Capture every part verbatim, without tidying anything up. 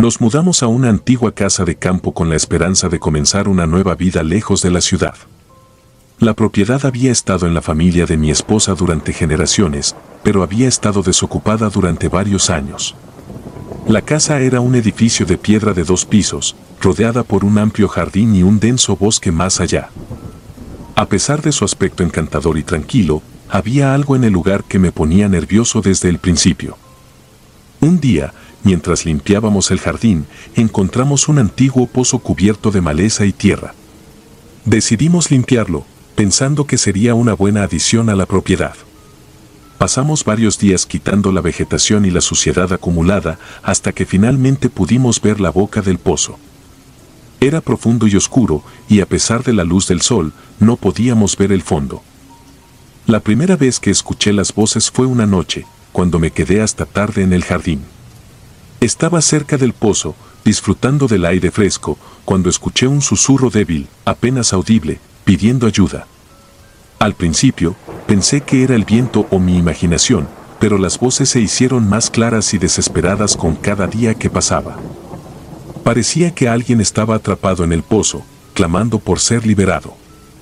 Nos mudamos a una antigua casa de campo con la esperanza de comenzar una nueva vida lejos de la ciudad. La propiedad había estado en la familia de mi esposa durante generaciones, pero había estado desocupada durante varios años. La casa era un edificio de piedra de dos pisos, rodeada por un amplio jardín y un denso bosque más allá. A pesar de su aspecto encantador y tranquilo, había algo en el lugar que me ponía nervioso desde el principio. Un día, mientras limpiábamos el jardín, encontramos un antiguo pozo cubierto de maleza y tierra. Decidimos limpiarlo, pensando que sería una buena adición a la propiedad. Pasamos varios días quitando la vegetación y la suciedad acumulada hasta que finalmente pudimos ver la boca del pozo. Era profundo y oscuro, y a pesar de la luz del sol, no podíamos ver el fondo. La primera vez que escuché las voces fue una noche, cuando me quedé hasta tarde en el jardín. Estaba cerca del pozo, disfrutando del aire fresco, cuando escuché un susurro débil, apenas audible, pidiendo ayuda. Al principio, pensé que era el viento o mi imaginación, pero las voces se hicieron más claras y desesperadas con cada día que pasaba. Parecía que alguien estaba atrapado en el pozo, clamando por ser liberado.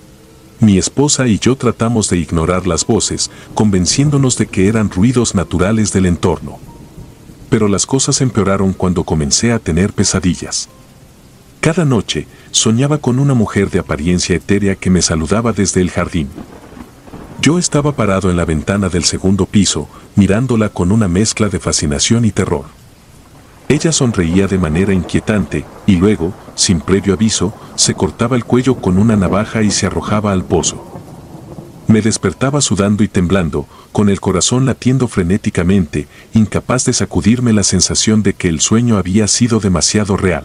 Mi esposa y yo tratamos de ignorar las voces, convenciéndonos de que eran ruidos naturales del entorno. Pero las cosas empeoraron cuando comencé a tener pesadillas. Cada noche, soñaba con una mujer de apariencia etérea que me saludaba desde el jardín. Yo estaba parado en la ventana del segundo piso, mirándola con una mezcla de fascinación y terror. Ella sonreía de manera inquietante, y luego, sin previo aviso, se cortaba el cuello con una navaja y se arrojaba al pozo. Me despertaba sudando y temblando, con el corazón latiendo frenéticamente, incapaz de sacudirme la sensación de que el sueño había sido demasiado real.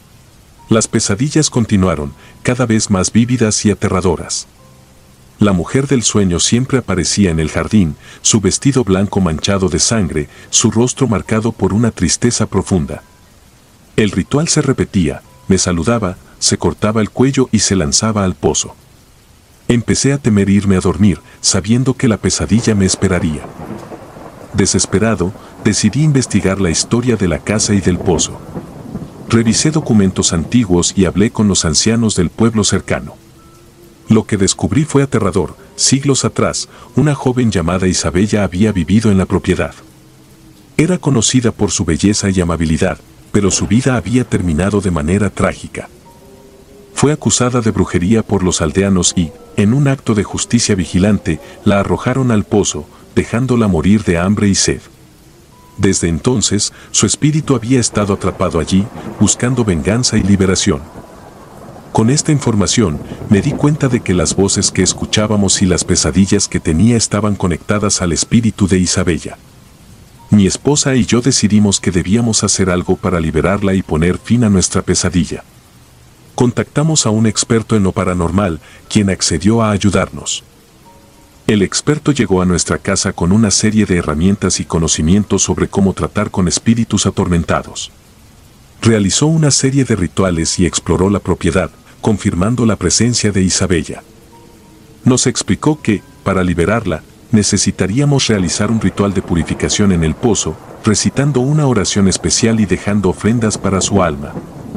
Las pesadillas continuaron, cada vez más vívidas y aterradoras. La mujer del sueño siempre aparecía en el jardín, su vestido blanco manchado de sangre, su rostro marcado por una tristeza profunda. El ritual se repetía, me saludaba, se cortaba el cuello y se lanzaba al pozo. Empecé a temer irme a dormir, sabiendo que la pesadilla me esperaría. Desesperado, decidí investigar la historia de la casa y del pozo. Revisé documentos antiguos y hablé con los ancianos del pueblo cercano. Lo que descubrí fue aterrador. Siglos atrás, una joven llamada Isabella había vivido en la propiedad. Era conocida por su belleza y amabilidad, pero su vida había terminado de manera trágica. Fue acusada de brujería por los aldeanos y, en un acto de justicia vigilante, la arrojaron al pozo, dejándola morir de hambre y sed. Desde entonces, su espíritu había estado atrapado allí, buscando venganza y liberación. Con esta información, me di cuenta de que las voces que escuchábamos y las pesadillas que tenía estaban conectadas al espíritu de Isabella. Mi esposa y yo decidimos que debíamos hacer algo para liberarla y poner fin a nuestra pesadilla. Contactamos a un experto en lo paranormal, quien accedió a ayudarnos. El experto llegó a nuestra casa con una serie de herramientas y conocimientos sobre cómo tratar con espíritus atormentados. Realizó una serie de rituales y exploró la propiedad, confirmando la presencia de Isabella. Nos explicó que, para liberarla, necesitaríamos realizar un ritual de purificación en el pozo, recitando una oración especial y dejando ofrendas para su alma.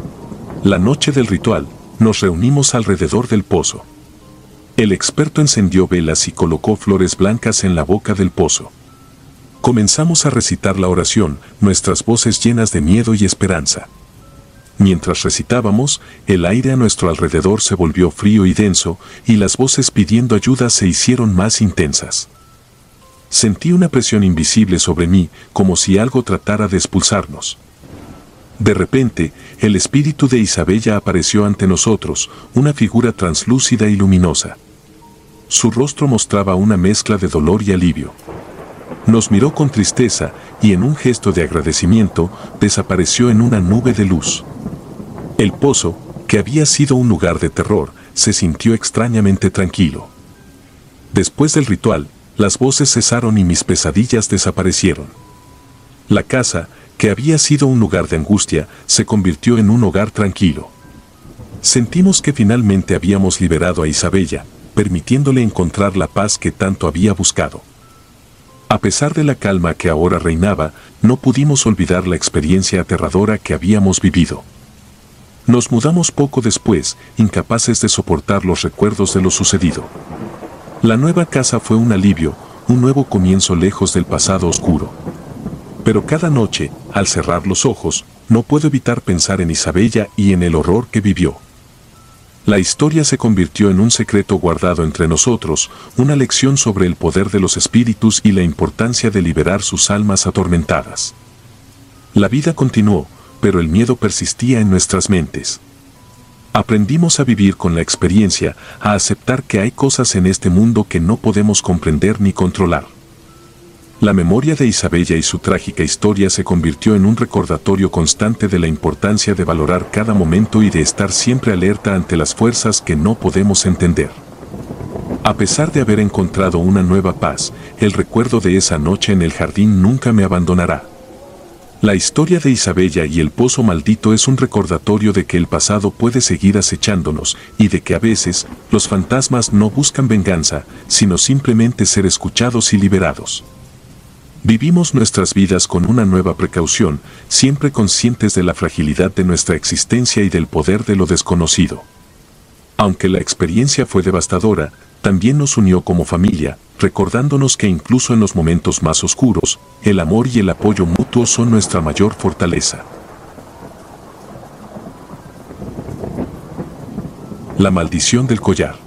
La noche del ritual, nos reunimos alrededor del pozo. El experto encendió velas y colocó flores blancas en la boca del pozo. Comenzamos a recitar la oración, nuestras voces llenas de miedo y esperanza. Mientras recitábamos, el aire a nuestro alrededor se volvió frío y denso, y las voces pidiendo ayuda se hicieron más intensas. Sentí una presión invisible sobre mí, como si algo tratara de expulsarnos. De repente, el espíritu de Isabella apareció ante nosotros, una figura translúcida y luminosa. Su rostro mostraba una mezcla de dolor y alivio. Nos miró con tristeza, y en un gesto de agradecimiento, desapareció en una nube de luz. El pozo, que había sido un lugar de terror, se sintió extrañamente tranquilo. Después del ritual, las voces cesaron y mis pesadillas desaparecieron. La casa, que había sido un lugar de angustia, se convirtió en un hogar tranquilo. Sentimos que finalmente habíamos liberado a Isabella, permitiéndole encontrar la paz que tanto había buscado. A pesar de la calma que ahora reinaba, no pudimos olvidar la experiencia aterradora que habíamos vivido. Nos mudamos poco después, incapaces de soportar los recuerdos de lo sucedido. La nueva casa fue un alivio, un nuevo comienzo lejos del pasado oscuro. Pero cada noche, al cerrar los ojos, no puedo evitar pensar en Isabella y en el horror que vivió. La historia se convirtió en un secreto guardado entre nosotros, una lección sobre el poder de los espíritus y la importancia de liberar sus almas atormentadas. La vida continuó, pero el miedo persistía en nuestras mentes. Aprendimos a vivir con la experiencia, a aceptar que hay cosas en este mundo que no podemos comprender ni controlar. La memoria de Isabella y su trágica historia se convirtió en un recordatorio constante de la importancia de valorar cada momento y de estar siempre alerta ante las fuerzas que no podemos entender. A pesar de haber encontrado una nueva paz, el recuerdo de esa noche en el jardín nunca me abandonará. La historia de Isabella y el pozo maldito es un recordatorio de que el pasado puede seguir acechándonos y de que a veces los fantasmas no buscan venganza, sino simplemente ser escuchados y liberados. Vivimos nuestras vidas con una nueva precaución, siempre conscientes de la fragilidad de nuestra existencia y del poder de lo desconocido. Aunque la experiencia fue devastadora, también nos unió como familia, recordándonos que incluso en los momentos más oscuros, el amor y el apoyo mutuo son nuestra mayor fortaleza. La maldición del collar.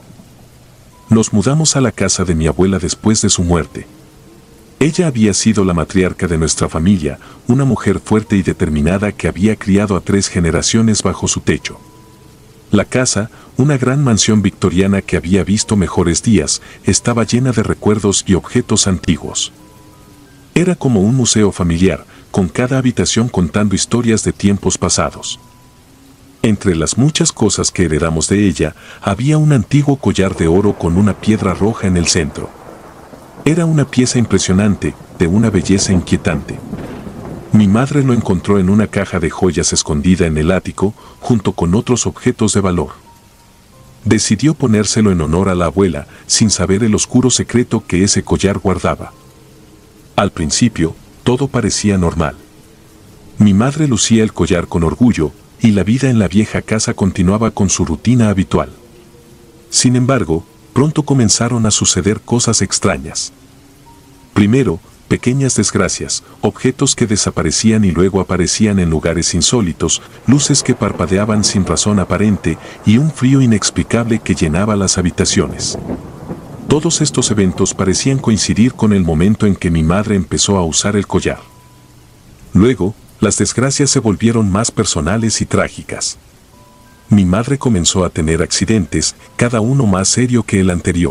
Nos mudamos a la casa de mi abuela después de su muerte. Ella había sido la matriarca de nuestra familia, una mujer fuerte y determinada que había criado a tres generaciones bajo su techo. La casa, una gran mansión victoriana que había visto mejores días, estaba llena de recuerdos y objetos antiguos. Era como un museo familiar, con cada habitación contando historias de tiempos pasados. Entre las muchas cosas que heredamos de ella, había un antiguo collar de oro con una piedra roja en el centro. Era una pieza impresionante, de una belleza inquietante. Mi madre lo encontró en una caja de joyas escondida en el ático, junto con otros objetos de valor. Decidió ponérselo en honor a la abuela, sin saber el oscuro secreto que ese collar guardaba. Al principio, todo parecía normal. Mi madre lucía el collar con orgullo, y la vida en la vieja casa continuaba con su rutina habitual. Sin embargo, pronto comenzaron a suceder cosas extrañas. Primero, pequeñas desgracias, objetos que desaparecían y luego aparecían en lugares insólitos, luces que parpadeaban sin razón aparente y un frío inexplicable que llenaba las habitaciones. Todos estos eventos parecían coincidir con el momento en que mi madre empezó a usar el collar. Luego, las desgracias se volvieron más personales y trágicas. Mi madre comenzó a tener accidentes, cada uno más serio que el anterior.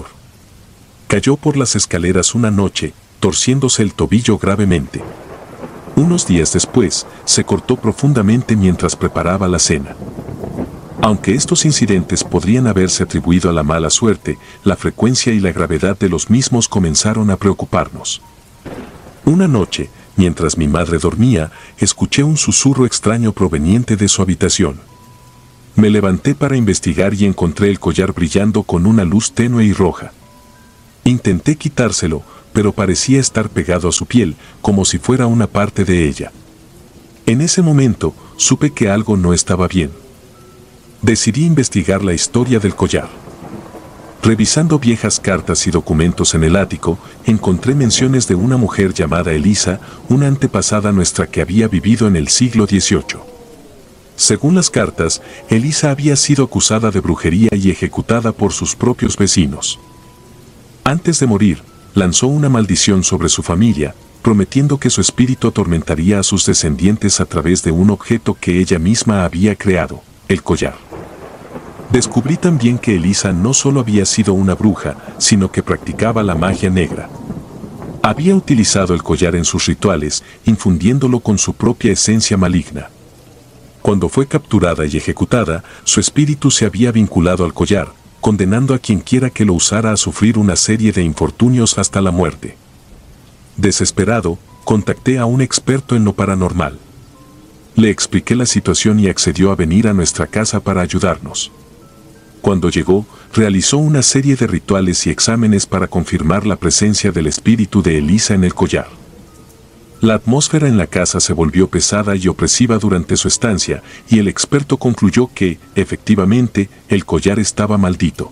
Cayó por las escaleras una noche, torciéndose el tobillo gravemente. Unos días después, se cortó profundamente mientras preparaba la cena. Aunque estos incidentes podrían haberse atribuido a la mala suerte, la frecuencia y la gravedad de los mismos comenzaron a preocuparnos. Una noche, mientras mi madre dormía, escuché un susurro extraño proveniente de su habitación. Me levanté para investigar y encontré el collar brillando con una luz tenue y roja. Intenté quitárselo, pero parecía estar pegado a su piel, como si fuera una parte de ella. En ese momento, supe que algo no estaba bien. Decidí investigar la historia del collar. Revisando viejas cartas y documentos en el ático, encontré menciones de una mujer llamada Elisa, una antepasada nuestra que había vivido en el siglo dieciocho. Según las cartas, Elisa había sido acusada de brujería y ejecutada por sus propios vecinos. Antes de morir, lanzó una maldición sobre su familia, prometiendo que su espíritu atormentaría a sus descendientes a través de un objeto que ella misma había creado, el collar. Descubrí también que Elisa no solo había sido una bruja, sino que practicaba la magia negra. Había utilizado el collar en sus rituales, infundiéndolo con su propia esencia maligna. Cuando fue capturada y ejecutada, su espíritu se había vinculado al collar, condenando a quien quiera que lo usara a sufrir una serie de infortunios hasta la muerte. Desesperado, contacté a un experto en lo paranormal. Le expliqué la situación y accedió a venir a nuestra casa para ayudarnos. Cuando llegó, realizó una serie de rituales y exámenes para confirmar la presencia del espíritu de Elisa en el collar. La atmósfera en la casa se volvió pesada y opresiva durante su estancia, y el experto concluyó que, efectivamente, el collar estaba maldito.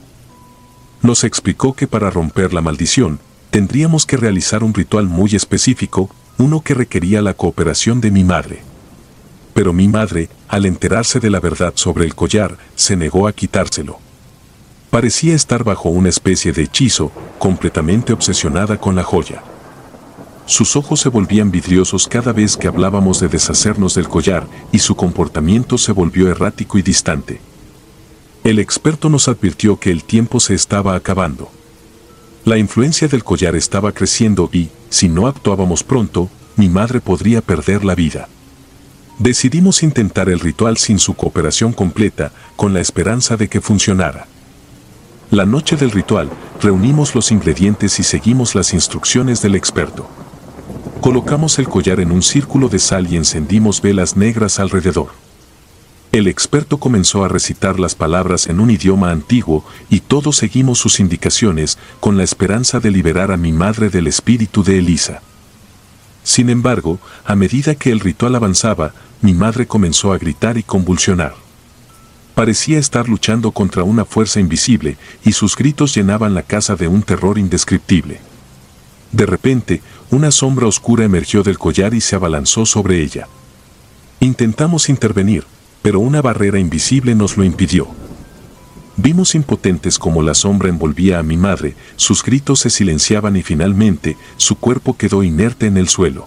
Nos explicó que para romper la maldición, tendríamos que realizar un ritual muy específico, uno que requería la cooperación de mi madre. Pero mi madre, al enterarse de la verdad sobre el collar, se negó a quitárselo. Parecía estar bajo una especie de hechizo, completamente obsesionada con la joya. Sus ojos se volvían vidriosos cada vez que hablábamos de deshacernos del collar, y su comportamiento se volvió errático y distante. El experto nos advirtió que el tiempo se estaba acabando. La influencia del collar estaba creciendo y, si no actuábamos pronto, mi madre podría perder la vida. Decidimos intentar el ritual sin su cooperación completa, con la esperanza de que funcionara. La noche del ritual, reunimos los ingredientes y seguimos las instrucciones del experto. Colocamos el collar en un círculo de sal y encendimos velas negras alrededor. El experto comenzó a recitar las palabras en un idioma antiguo y todos seguimos sus indicaciones con la esperanza de liberar a mi madre del espíritu de Elisa. Sin embargo, a medida que el ritual avanzaba, mi madre comenzó a gritar y convulsionar. Parecía estar luchando contra una fuerza invisible y sus gritos llenaban la casa de un terror indescriptible. De repente, una sombra oscura emergió del collar y se abalanzó sobre ella. Intentamos intervenir, pero una barrera invisible nos lo impidió. Vimos impotentes cómo la sombra envolvía a mi madre, sus gritos se silenciaban y finalmente, su cuerpo quedó inerte en el suelo.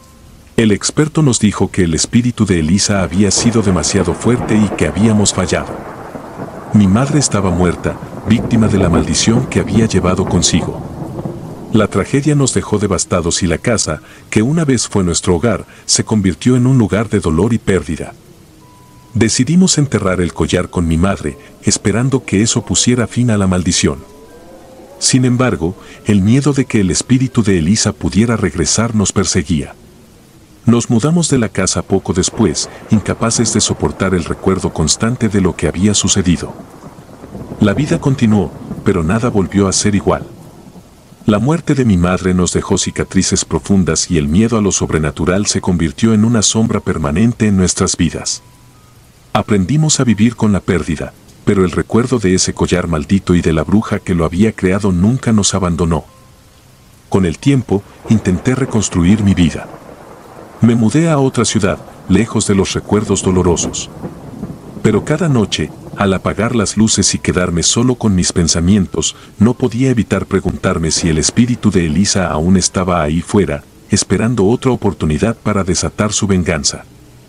El experto nos dijo que el espíritu de Elisa había sido demasiado fuerte y que habíamos fallado. Mi madre estaba muerta, víctima de la maldición que había llevado consigo. La tragedia nos dejó devastados y la casa, que una vez fue nuestro hogar, se convirtió en un lugar de dolor y pérdida. Decidimos enterrar el collar con mi madre, esperando que eso pusiera fin a la maldición. Sin embargo, el miedo de que el espíritu de Elisa pudiera regresar nos perseguía. Nos mudamos de la casa poco después, incapaces de soportar el recuerdo constante de lo que había sucedido. La vida continuó, pero nada volvió a ser igual. La muerte de mi madre nos dejó cicatrices profundas y el miedo a lo sobrenatural se convirtió en una sombra permanente en nuestras vidas. Aprendimos a vivir con la pérdida, pero el recuerdo de ese collar maldito y de la bruja que lo había creado nunca nos abandonó. Con el tiempo, intenté reconstruir mi vida. Me mudé a otra ciudad, lejos de los recuerdos dolorosos. Pero cada noche, al apagar las luces y quedarme solo con mis pensamientos, no podía evitar preguntarme si el espíritu de Elisa aún estaba ahí fuera, esperando otra oportunidad para desatar su venganza.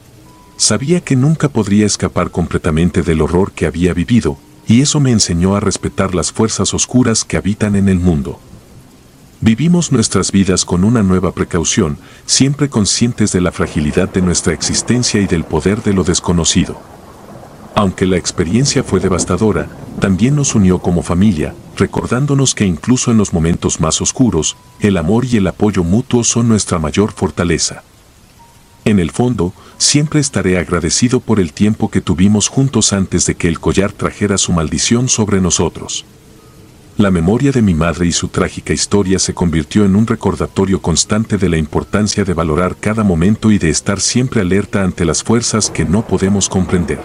Sabía que nunca podría escapar completamente del horror que había vivido, y eso me enseñó a respetar las fuerzas oscuras que habitan en el mundo. Vivimos nuestras vidas con una nueva precaución, siempre conscientes de la fragilidad de nuestra existencia y del poder de lo desconocido. Aunque la experiencia fue devastadora, también nos unió como familia, recordándonos que incluso en los momentos más oscuros, el amor y el apoyo mutuo son nuestra mayor fortaleza. En el fondo, siempre estaré agradecido por el tiempo que tuvimos juntos antes de que el collar trajera su maldición sobre nosotros. La memoria de mi madre y su trágica historia se convirtió en un recordatorio constante de la importancia de valorar cada momento y de estar siempre alerta ante las fuerzas que no podemos comprender.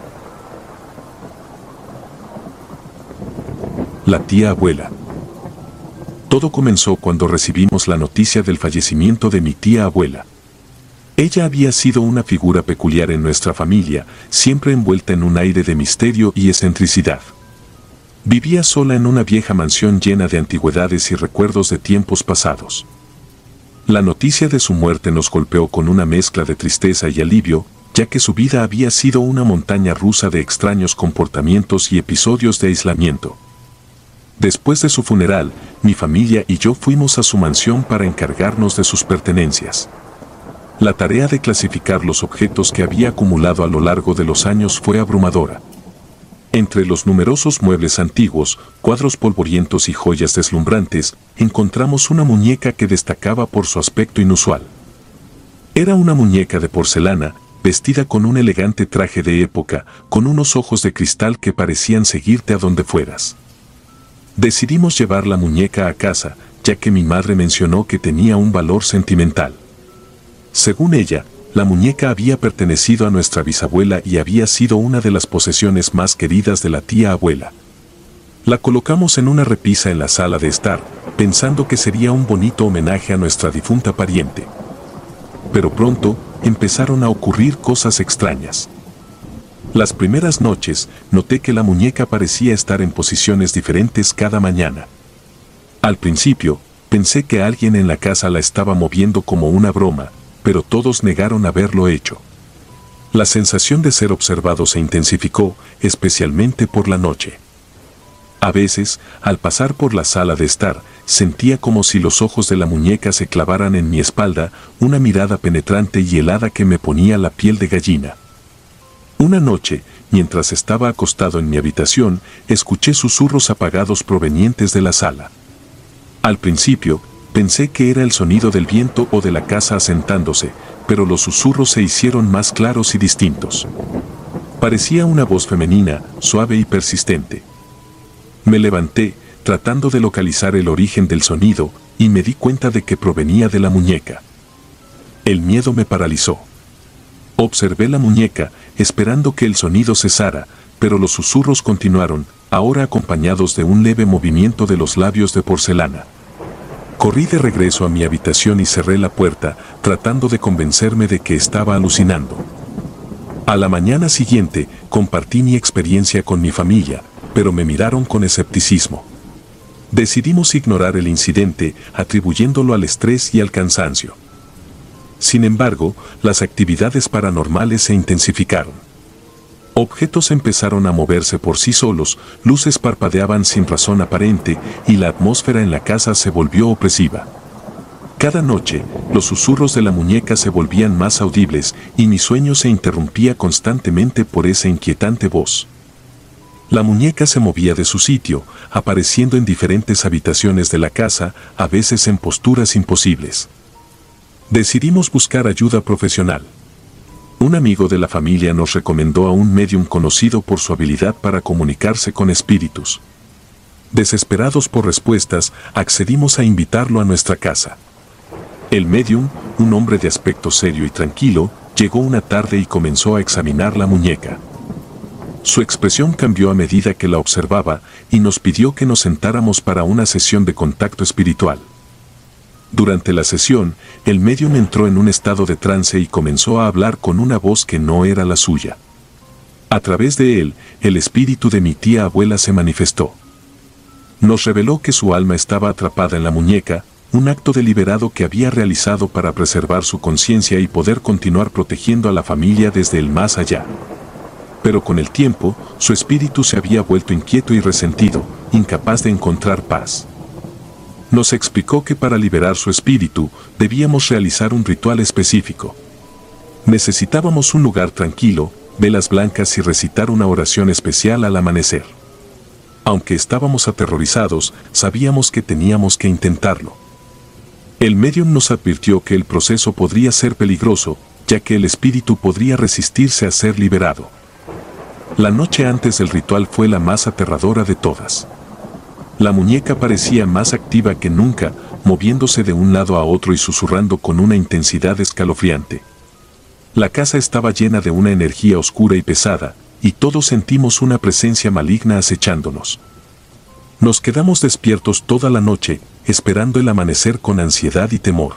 La tía abuela. Todo comenzó cuando recibimos la noticia del fallecimiento de mi tía abuela. Ella había sido una figura peculiar en nuestra familia, siempre envuelta en un aire de misterio y excentricidad. Vivía sola en una vieja mansión llena de antigüedades y recuerdos de tiempos pasados. La noticia de su muerte nos golpeó con una mezcla de tristeza y alivio, ya que su vida había sido una montaña rusa de extraños comportamientos y episodios de aislamiento. Después de su funeral, mi familia y yo fuimos a su mansión para encargarnos de sus pertenencias. La tarea de clasificar los objetos que había acumulado a lo largo de los años fue abrumadora. Entre los numerosos muebles antiguos, cuadros polvorientos y joyas deslumbrantes, encontramos una muñeca que destacaba por su aspecto inusual. Era una muñeca de porcelana, vestida con un elegante traje de época, con unos ojos de cristal que parecían seguirte a donde fueras. Decidimos llevar la muñeca a casa, ya que mi madre mencionó que tenía un valor sentimental. Según ella, la muñeca había pertenecido a nuestra bisabuela y había sido una de las posesiones más queridas de la tía abuela. La colocamos en una repisa en la sala de estar, pensando que sería un bonito homenaje a nuestra difunta pariente. Pero pronto empezaron a ocurrir cosas extrañas. Las primeras noches noté que la muñeca parecía estar en posiciones diferentes cada mañana. Al principio, pensé que alguien en la casa la estaba moviendo como una broma, pero todos negaron haberlo hecho. La sensación de ser observado se intensificó, especialmente por la noche. A veces, al pasar por la sala de estar, sentía como si los ojos de la muñeca se clavaran en mi espalda, una mirada penetrante y helada que me ponía la piel de gallina. Una noche, mientras estaba acostado en mi habitación, escuché susurros apagados provenientes de la sala. Al principio, pensé que era el sonido del viento o de la casa asentándose, pero los susurros se hicieron más claros y distintos. Parecía una voz femenina, suave y persistente. Me levanté, tratando de localizar el origen del sonido, y me di cuenta de que provenía de la muñeca. El miedo me paralizó. Observé la muñeca, esperando que el sonido cesara, pero los susurros continuaron, ahora acompañados de un leve movimiento de los labios de porcelana. Corrí de regreso a mi habitación y cerré la puerta, tratando de convencerme de que estaba alucinando. A la mañana siguiente, compartí mi experiencia con mi familia, pero me miraron con escepticismo. Decidimos ignorar el incidente, atribuyéndolo al estrés y al cansancio. Sin embargo, las actividades paranormales se intensificaron. Objetos empezaron a moverse por sí solos, luces parpadeaban sin razón aparente y la atmósfera en la casa se volvió opresiva. Cada noche, los susurros de la muñeca se volvían más audibles y mi sueño se interrumpía constantemente por esa inquietante voz. La muñeca se movía de su sitio, apareciendo en diferentes habitaciones de la casa, a veces en posturas imposibles. Decidimos buscar ayuda profesional. Un amigo de la familia nos recomendó a un médium conocido por su habilidad para comunicarse con espíritus. Desesperados por respuestas, accedimos a invitarlo a nuestra casa. El médium, un hombre de aspecto serio y tranquilo, llegó una tarde y comenzó a examinar la muñeca. Su expresión cambió a medida que la observaba y nos pidió que nos sentáramos para una sesión de contacto espiritual. Durante la sesión, el médium entró en un estado de trance y comenzó a hablar con una voz que no era la suya. A través de él, el espíritu de mi tía abuela se manifestó. Nos reveló que su alma estaba atrapada en la muñeca, un acto deliberado que había realizado para preservar su conciencia y poder continuar protegiendo a la familia desde el más allá. Pero con el tiempo, su espíritu se había vuelto inquieto y resentido, incapaz de encontrar paz. Nos explicó que para liberar su espíritu, debíamos realizar un ritual específico. Necesitábamos un lugar tranquilo, velas blancas y recitar una oración especial al amanecer. Aunque estábamos aterrorizados, sabíamos que teníamos que intentarlo. El médium nos advirtió que el proceso podría ser peligroso, ya que el espíritu podría resistirse a ser liberado. La noche antes del ritual fue la más aterradora de todas. La muñeca parecía más activa que nunca, moviéndose de un lado a otro y susurrando con una intensidad escalofriante. La casa estaba llena de una energía oscura y pesada, y todos sentimos una presencia maligna acechándonos. Nos quedamos despiertos toda la noche, esperando el amanecer con ansiedad y temor.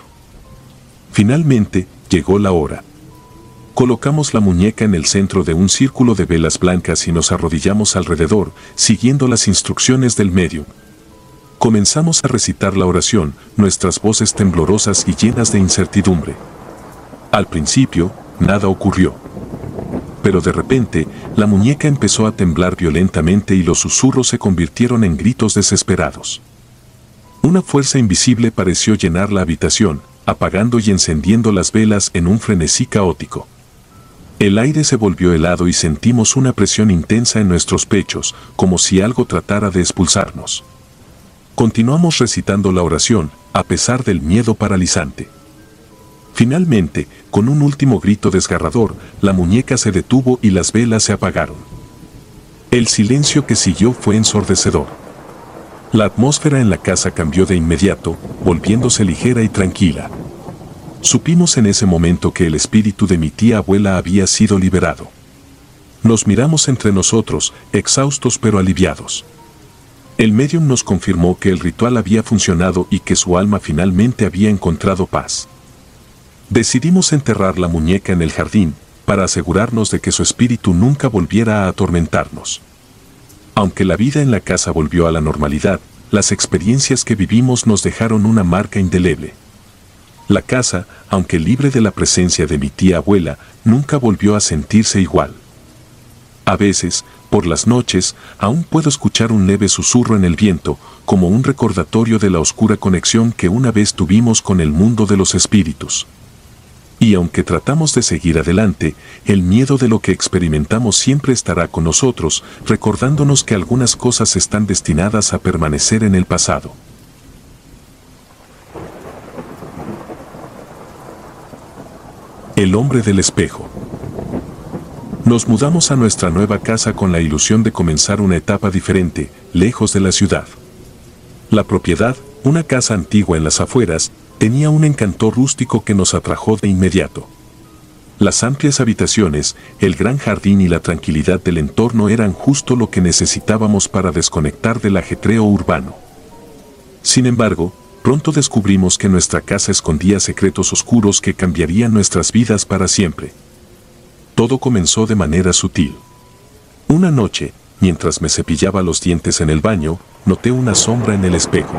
Finalmente, llegó la hora. Colocamos la muñeca en el centro de un círculo de velas blancas y nos arrodillamos alrededor, siguiendo las instrucciones del médium. Comenzamos a recitar la oración, nuestras voces temblorosas y llenas de incertidumbre. Al principio, nada ocurrió. Pero de repente, la muñeca empezó a temblar violentamente y los susurros se convirtieron en gritos desesperados. Una fuerza invisible pareció llenar la habitación, apagando y encendiendo las velas en un frenesí caótico. El aire se volvió helado y sentimos una presión intensa en nuestros pechos, como si algo tratara de expulsarnos. Continuamos recitando la oración, a pesar del miedo paralizante. Finalmente, con un último grito desgarrador, la muñeca se detuvo y las velas se apagaron. El silencio que siguió fue ensordecedor. La atmósfera en la casa cambió de inmediato, volviéndose ligera y tranquila. Supimos en ese momento que el espíritu de mi tía abuela había sido liberado. Nos miramos entre nosotros, exhaustos pero aliviados. El médium nos confirmó que el ritual había funcionado y que su alma finalmente había encontrado paz. Decidimos enterrar la muñeca en el jardín, para asegurarnos de que su espíritu nunca volviera a atormentarnos. Aunque la vida en la casa volvió a la normalidad, las experiencias que vivimos nos dejaron una marca indeleble. La casa, aunque libre de la presencia de mi tía abuela, nunca volvió a sentirse igual. A veces, por las noches, aún puedo escuchar un leve susurro en el viento, como un recordatorio de la oscura conexión que una vez tuvimos con el mundo de los espíritus. Y aunque tratamos de seguir adelante, el miedo de lo que experimentamos siempre estará con nosotros, recordándonos que algunas cosas están destinadas a permanecer en el pasado. El hombre del espejo. Nos mudamos a nuestra nueva casa con la ilusión de comenzar una etapa diferente, lejos de la ciudad. La propiedad, una casa antigua en las afueras, tenía un encanto rústico que nos atrajo de inmediato. Las amplias habitaciones, el gran jardín y la tranquilidad del entorno eran justo lo que necesitábamos para desconectar del ajetreo urbano. Sin embargo, pronto descubrimos que nuestra casa escondía secretos oscuros que cambiarían nuestras vidas para siempre. Todo comenzó de manera sutil. Una noche, mientras me cepillaba los dientes en el baño, noté una sombra en el espejo.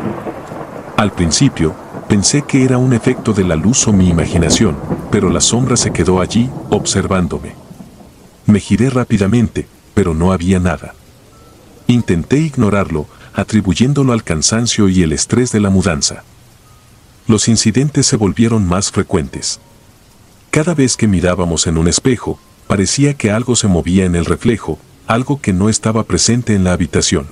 Al principio, pensé que era un efecto de la luz o mi imaginación, pero la sombra se quedó allí, observándome. Me giré rápidamente, pero no había nada. Intenté ignorarlo, atribuyéndolo al cansancio y el estrés de la mudanza. Los incidentes se volvieron más frecuentes. Cada vez que mirábamos en un espejo, parecía que algo se movía en el reflejo, algo que no estaba presente en la habitación.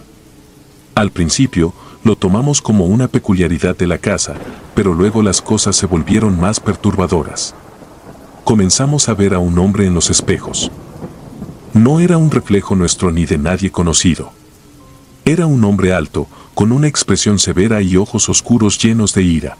Al principio, lo tomamos como una peculiaridad de la casa, pero luego las cosas se volvieron más perturbadoras. Comenzamos a ver a un hombre en los espejos. No era un reflejo nuestro ni de nadie conocido. Era un hombre alto, con una expresión severa y ojos oscuros llenos de ira.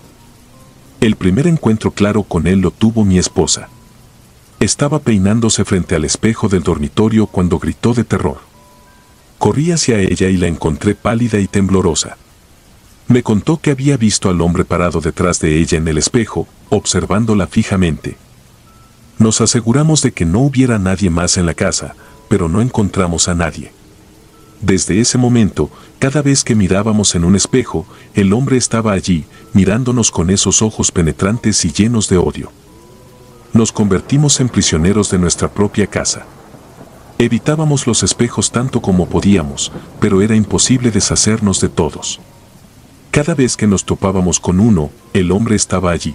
El primer encuentro claro con él lo tuvo mi esposa. Estaba peinándose frente al espejo del dormitorio cuando gritó de terror. Corrí hacia ella y la encontré pálida y temblorosa. Me contó que había visto al hombre parado detrás de ella en el espejo, observándola fijamente. Nos aseguramos de que no hubiera nadie más en la casa, pero no encontramos a nadie. Desde ese momento, cada vez que mirábamos en un espejo, el hombre estaba allí, mirándonos con esos ojos penetrantes y llenos de odio. Nos convertimos en prisioneros de nuestra propia casa. Evitábamos los espejos tanto como podíamos, pero era imposible deshacernos de todos. Cada vez que nos topábamos con uno, el hombre estaba allí.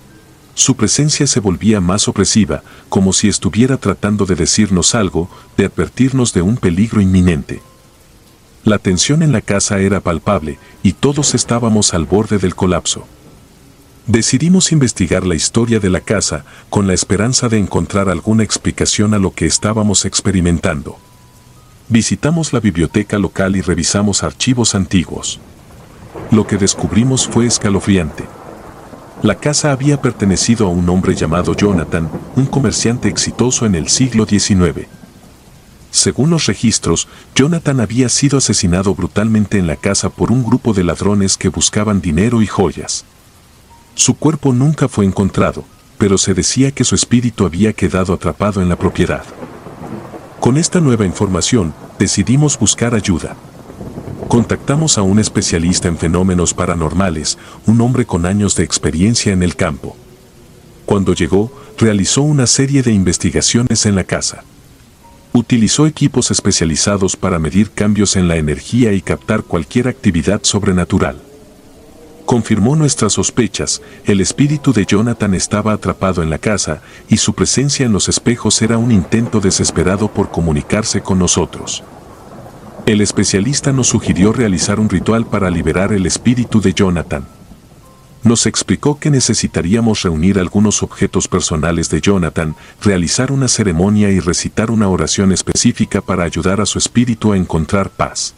Su presencia se volvía más opresiva, como si estuviera tratando de decirnos algo, de advertirnos de un peligro inminente. La tensión en la casa era palpable, y todos estábamos al borde del colapso. Decidimos investigar la historia de la casa, con la esperanza de encontrar alguna explicación a lo que estábamos experimentando. Visitamos la biblioteca local y revisamos archivos antiguos. Lo que descubrimos fue escalofriante. La casa había pertenecido a un hombre llamado Jonathan, un comerciante exitoso en el siglo diecinueve. Según los registros, Jonathan había sido asesinado brutalmente en la casa por un grupo de ladrones que buscaban dinero y joyas. Su cuerpo nunca fue encontrado, pero se decía que su espíritu había quedado atrapado en la propiedad. Con esta nueva información, decidimos buscar ayuda. Contactamos a un especialista en fenómenos paranormales, un hombre con años de experiencia en el campo. Cuando llegó, realizó una serie de investigaciones en la casa. Utilizó equipos especializados para medir cambios en la energía y captar cualquier actividad sobrenatural. Confirmó nuestras sospechas, el espíritu de Jonathan estaba atrapado en la casa y su presencia en los espejos era un intento desesperado por comunicarse con nosotros. El especialista nos sugirió realizar un ritual para liberar el espíritu de Jonathan. Nos explicó que necesitaríamos reunir algunos objetos personales de Jonathan, realizar una ceremonia y recitar una oración específica para ayudar a su espíritu a encontrar paz.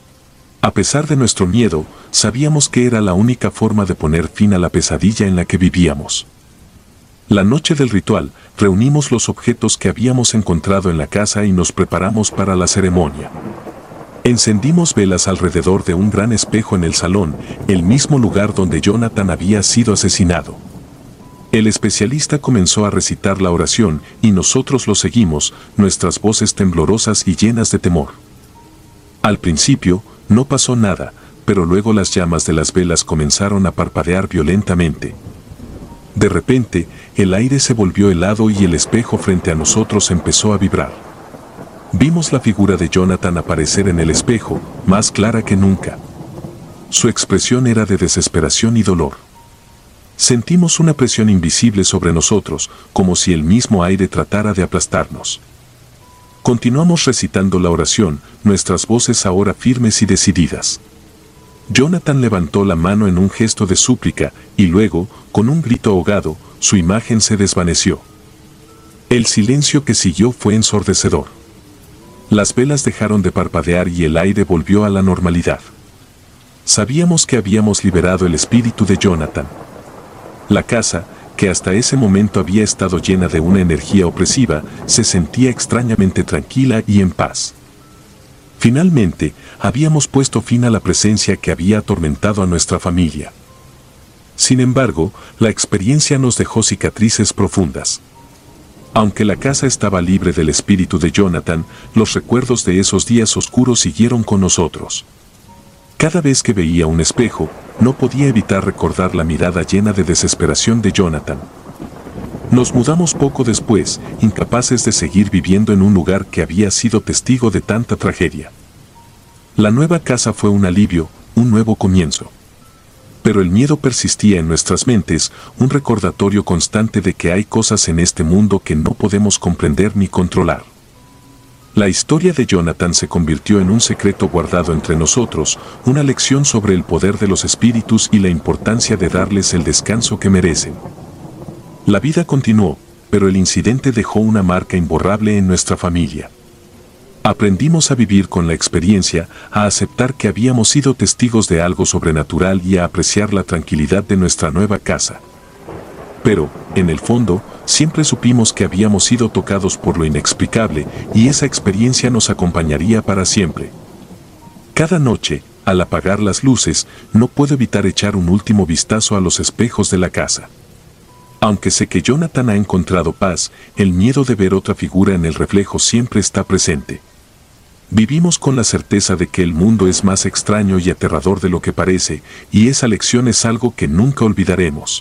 A pesar de nuestro miedo, sabíamos que era la única forma de poner fin a la pesadilla en la que vivíamos. La noche del ritual, reunimos los objetos que habíamos encontrado en la casa y nos preparamos para la ceremonia. Encendimos velas alrededor de un gran espejo en el salón, el mismo lugar donde Jonathan había sido asesinado. El especialista comenzó a recitar la oración y nosotros lo seguimos, nuestras voces temblorosas y llenas de temor. Al principio, no pasó nada, pero luego las llamas de las velas comenzaron a parpadear violentamente. De repente, el aire se volvió helado y el espejo frente a nosotros empezó a vibrar. Vimos la figura de Jonathan aparecer en el espejo, más clara que nunca. Su expresión era de desesperación y dolor. Sentimos una presión invisible sobre nosotros, como si el mismo aire tratara de aplastarnos. Continuamos recitando la oración, nuestras voces ahora firmes y decididas. Jonathan levantó la mano en un gesto de súplica, y luego, con un grito ahogado, su imagen se desvaneció. El silencio que siguió fue ensordecedor. Las velas dejaron de parpadear y el aire volvió a la normalidad. Sabíamos que habíamos liberado el espíritu de Jonathan. La casa, que hasta ese momento había estado llena de una energía opresiva, se sentía extrañamente tranquila y en paz. Finalmente, habíamos puesto fin a la presencia que había atormentado a nuestra familia. Sin embargo, la experiencia nos dejó cicatrices profundas. Aunque la casa estaba libre del espíritu de Jonathan, los recuerdos de esos días oscuros siguieron con nosotros. Cada vez que veía un espejo, no podía evitar recordar la mirada llena de desesperación de Jonathan. Nos mudamos poco después, incapaces de seguir viviendo en un lugar que había sido testigo de tanta tragedia. La nueva casa fue un alivio, un nuevo comienzo. Pero el miedo persistía en nuestras mentes, un recordatorio constante de que hay cosas en este mundo que no podemos comprender ni controlar. La historia de Jonathan se convirtió en un secreto guardado entre nosotros, una lección sobre el poder de los espíritus y la importancia de darles el descanso que merecen. La vida continuó, pero el incidente dejó una marca imborrable en nuestra familia. Aprendimos a vivir con la experiencia, a aceptar que habíamos sido testigos de algo sobrenatural y a apreciar la tranquilidad de nuestra nueva casa. Pero, en el fondo, siempre supimos que habíamos sido tocados por lo inexplicable y esa experiencia nos acompañaría para siempre. Cada noche, al apagar las luces, no puedo evitar echar un último vistazo a los espejos de la casa. Aunque sé que Jonathan ha encontrado paz, el miedo de ver otra figura en el reflejo siempre está presente. Vivimos con la certeza de que el mundo es más extraño y aterrador de lo que parece, y esa lección es algo que nunca olvidaremos.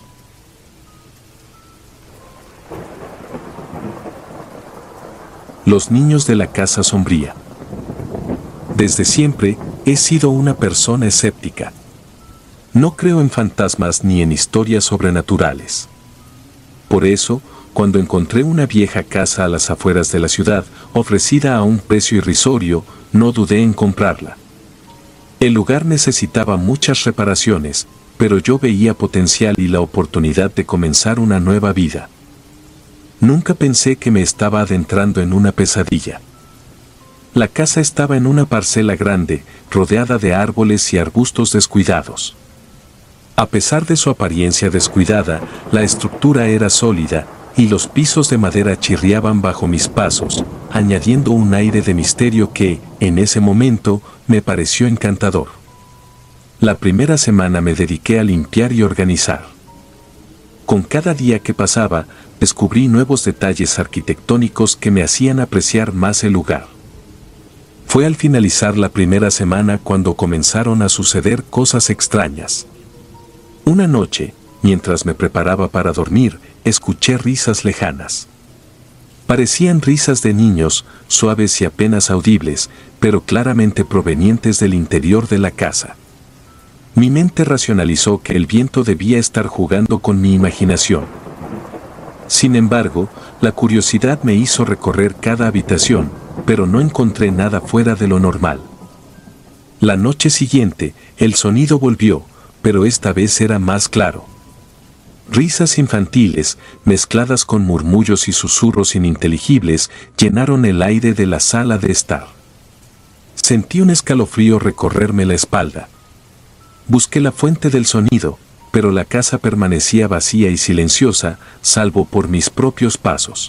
Los niños de la casa sombría. Desde siempre, he sido una persona escéptica. No creo en fantasmas ni en historias sobrenaturales. Por eso, cuando encontré una vieja casa a las afueras de la ciudad, ofrecida a un precio irrisorio, no dudé en comprarla. El lugar necesitaba muchas reparaciones, pero yo veía potencial y la oportunidad de comenzar una nueva vida. Nunca pensé que me estaba adentrando en una pesadilla. La casa estaba en una parcela grande, rodeada de árboles y arbustos descuidados. A pesar de su apariencia descuidada, la estructura era sólida, y los pisos de madera chirriaban bajo mis pasos, añadiendo un aire de misterio que, en ese momento, me pareció encantador. La primera semana me dediqué a limpiar y organizar. Con cada día que pasaba, descubrí nuevos detalles arquitectónicos que me hacían apreciar más el lugar. Fue al finalizar la primera semana cuando comenzaron a suceder cosas extrañas. Una noche, mientras me preparaba para dormir, escuché risas lejanas. Parecían risas de niños, suaves y apenas audibles, pero claramente provenientes del interior de la casa. Mi mente racionalizó que el viento debía estar jugando con mi imaginación. Sin embargo, la curiosidad me hizo recorrer cada habitación, pero no encontré nada fuera de lo normal. La noche siguiente, el sonido volvió, pero esta vez era más claro. Risas infantiles, mezcladas con murmullos y susurros ininteligibles, llenaron el aire de la sala de estar. Sentí un escalofrío recorrerme la espalda. Busqué la fuente del sonido, pero la casa permanecía vacía y silenciosa, salvo por mis propios pasos.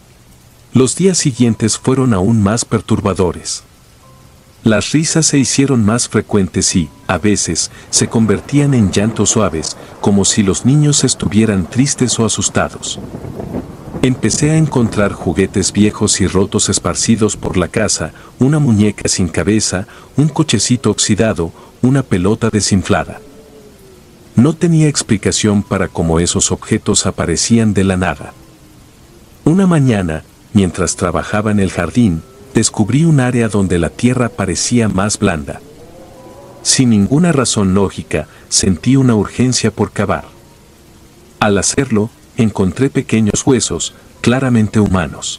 Los días siguientes fueron aún más perturbadores. Las risas se hicieron más frecuentes y, a veces, se convertían en llantos suaves, como si los niños estuvieran tristes o asustados. Empecé a encontrar juguetes viejos y rotos esparcidos por la casa, una muñeca sin cabeza, un cochecito oxidado, una pelota desinflada. No tenía explicación para cómo esos objetos aparecían de la nada. Una mañana, mientras trabajaba en el jardín, descubrí un área donde la tierra parecía más blanda. Sin ninguna razón lógica, sentí una urgencia por cavar. Al hacerlo, encontré pequeños huesos, claramente humanos.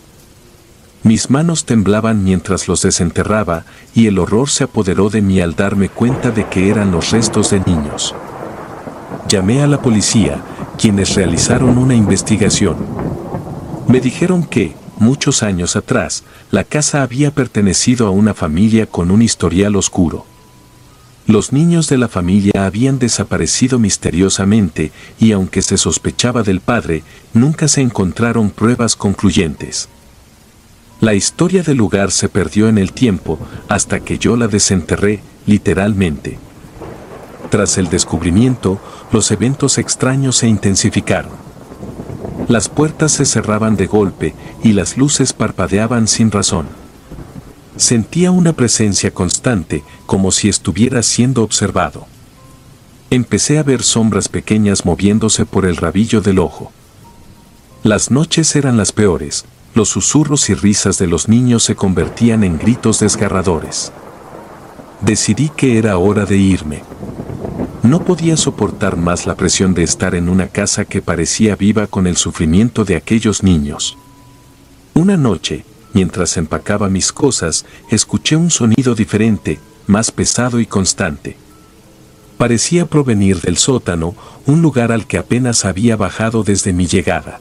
Mis manos temblaban mientras los desenterraba, y el horror se apoderó de mí al darme cuenta de que eran los restos de niños. Llamé a la policía, quienes realizaron una investigación. Me dijeron que, muchos años atrás, la casa había pertenecido a una familia con un historial oscuro. Los niños de la familia habían desaparecido misteriosamente y aunque se sospechaba del padre, nunca se encontraron pruebas concluyentes. La historia del lugar se perdió en el tiempo hasta que yo la desenterré, literalmente. Tras el descubrimiento, los eventos extraños se intensificaron. Las puertas se cerraban de golpe y las luces parpadeaban sin razón. Sentía una presencia constante, como si estuviera siendo observado. Empecé a ver sombras pequeñas moviéndose por el rabillo del ojo. Las noches eran las peores, los susurros y risas de los niños se convertían en gritos desgarradores. Decidí que era hora de irme. No podía soportar más la presión de estar en una casa que parecía viva con el sufrimiento de aquellos niños. Una noche, mientras empacaba mis cosas, escuché un sonido diferente, más pesado y constante. Parecía provenir del sótano, un lugar al que apenas había bajado desde mi llegada.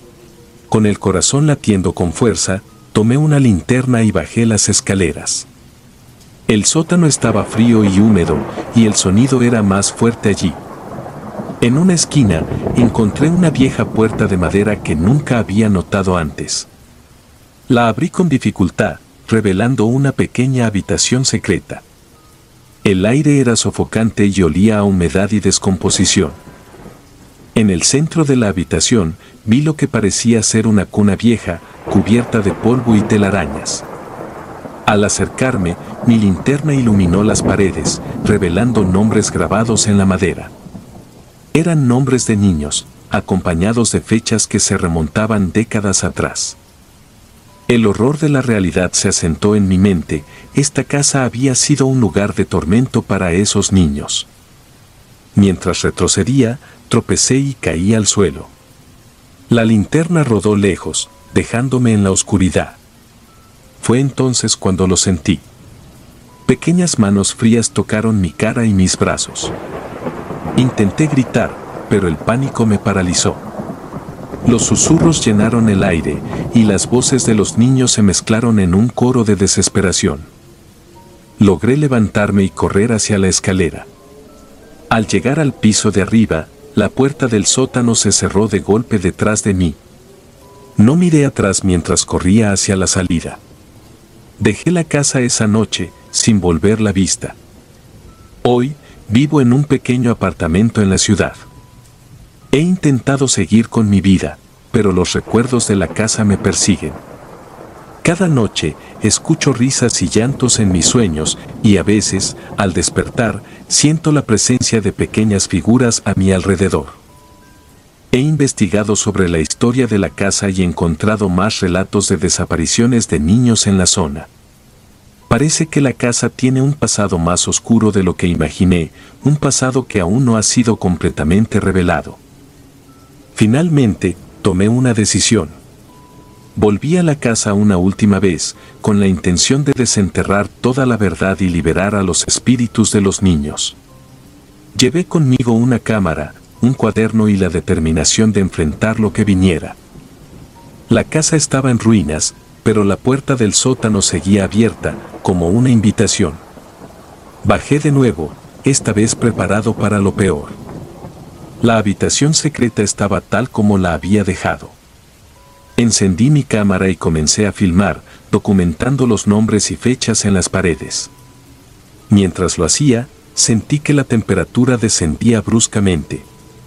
Con el corazón latiendo con fuerza, tomé una linterna y bajé las escaleras. El sótano estaba frío y húmedo, y el sonido era más fuerte allí. En una esquina, encontré una vieja puerta de madera que nunca había notado antes. La abrí con dificultad, revelando una pequeña habitación secreta. El aire era sofocante y olía a humedad y descomposición. En el centro de la habitación, vi lo que parecía ser una cuna vieja, cubierta de polvo y telarañas. Al acercarme, mi linterna iluminó las paredes, revelando nombres grabados en la madera. Eran nombres de niños, acompañados de fechas que se remontaban décadas atrás. El horror de la realidad se asentó en mi mente, esta casa había sido un lugar de tormento para esos niños. Mientras retrocedía, tropecé y caí al suelo. La linterna rodó lejos, dejándome en la oscuridad. Fue entonces cuando lo sentí. Pequeñas manos frías tocaron mi cara y mis brazos. Intenté gritar, pero el pánico me paralizó. Los susurros llenaron el aire, y las voces de los niños se mezclaron en un coro de desesperación. Logré levantarme y correr hacia la escalera. Al llegar al piso de arriba, la puerta del sótano se cerró de golpe detrás de mí. No miré atrás mientras corría hacia la salida. Dejé la casa esa noche, sin volver la vista. Hoy, vivo en un pequeño apartamento en la ciudad. He intentado seguir con mi vida, pero los recuerdos de la casa me persiguen. Cada noche, escucho risas y llantos en mis sueños, y a veces, al despertar, siento la presencia de pequeñas figuras a mi alrededor. He investigado sobre la historia de la casa y encontrado más relatos de desapariciones de niños en la zona. Parece que la casa tiene un pasado más oscuro de lo que imaginé, un pasado que aún no ha sido completamente revelado. Finalmente, tomé una decisión. Volví a la casa una última vez, con la intención de desenterrar toda la verdad y liberar a los espíritus de los niños. Llevé conmigo una cámara, un cuaderno y la determinación de enfrentar lo que viniera. La casa estaba en ruinas, pero la puerta del sótano seguía abierta, como una invitación. Bajé de nuevo, esta vez preparado para lo peor. La habitación secreta estaba tal como la había dejado. Encendí mi cámara y comencé a filmar, documentando los nombres y fechas en las paredes. Mientras lo hacía, sentí que la temperatura descendía bruscamente.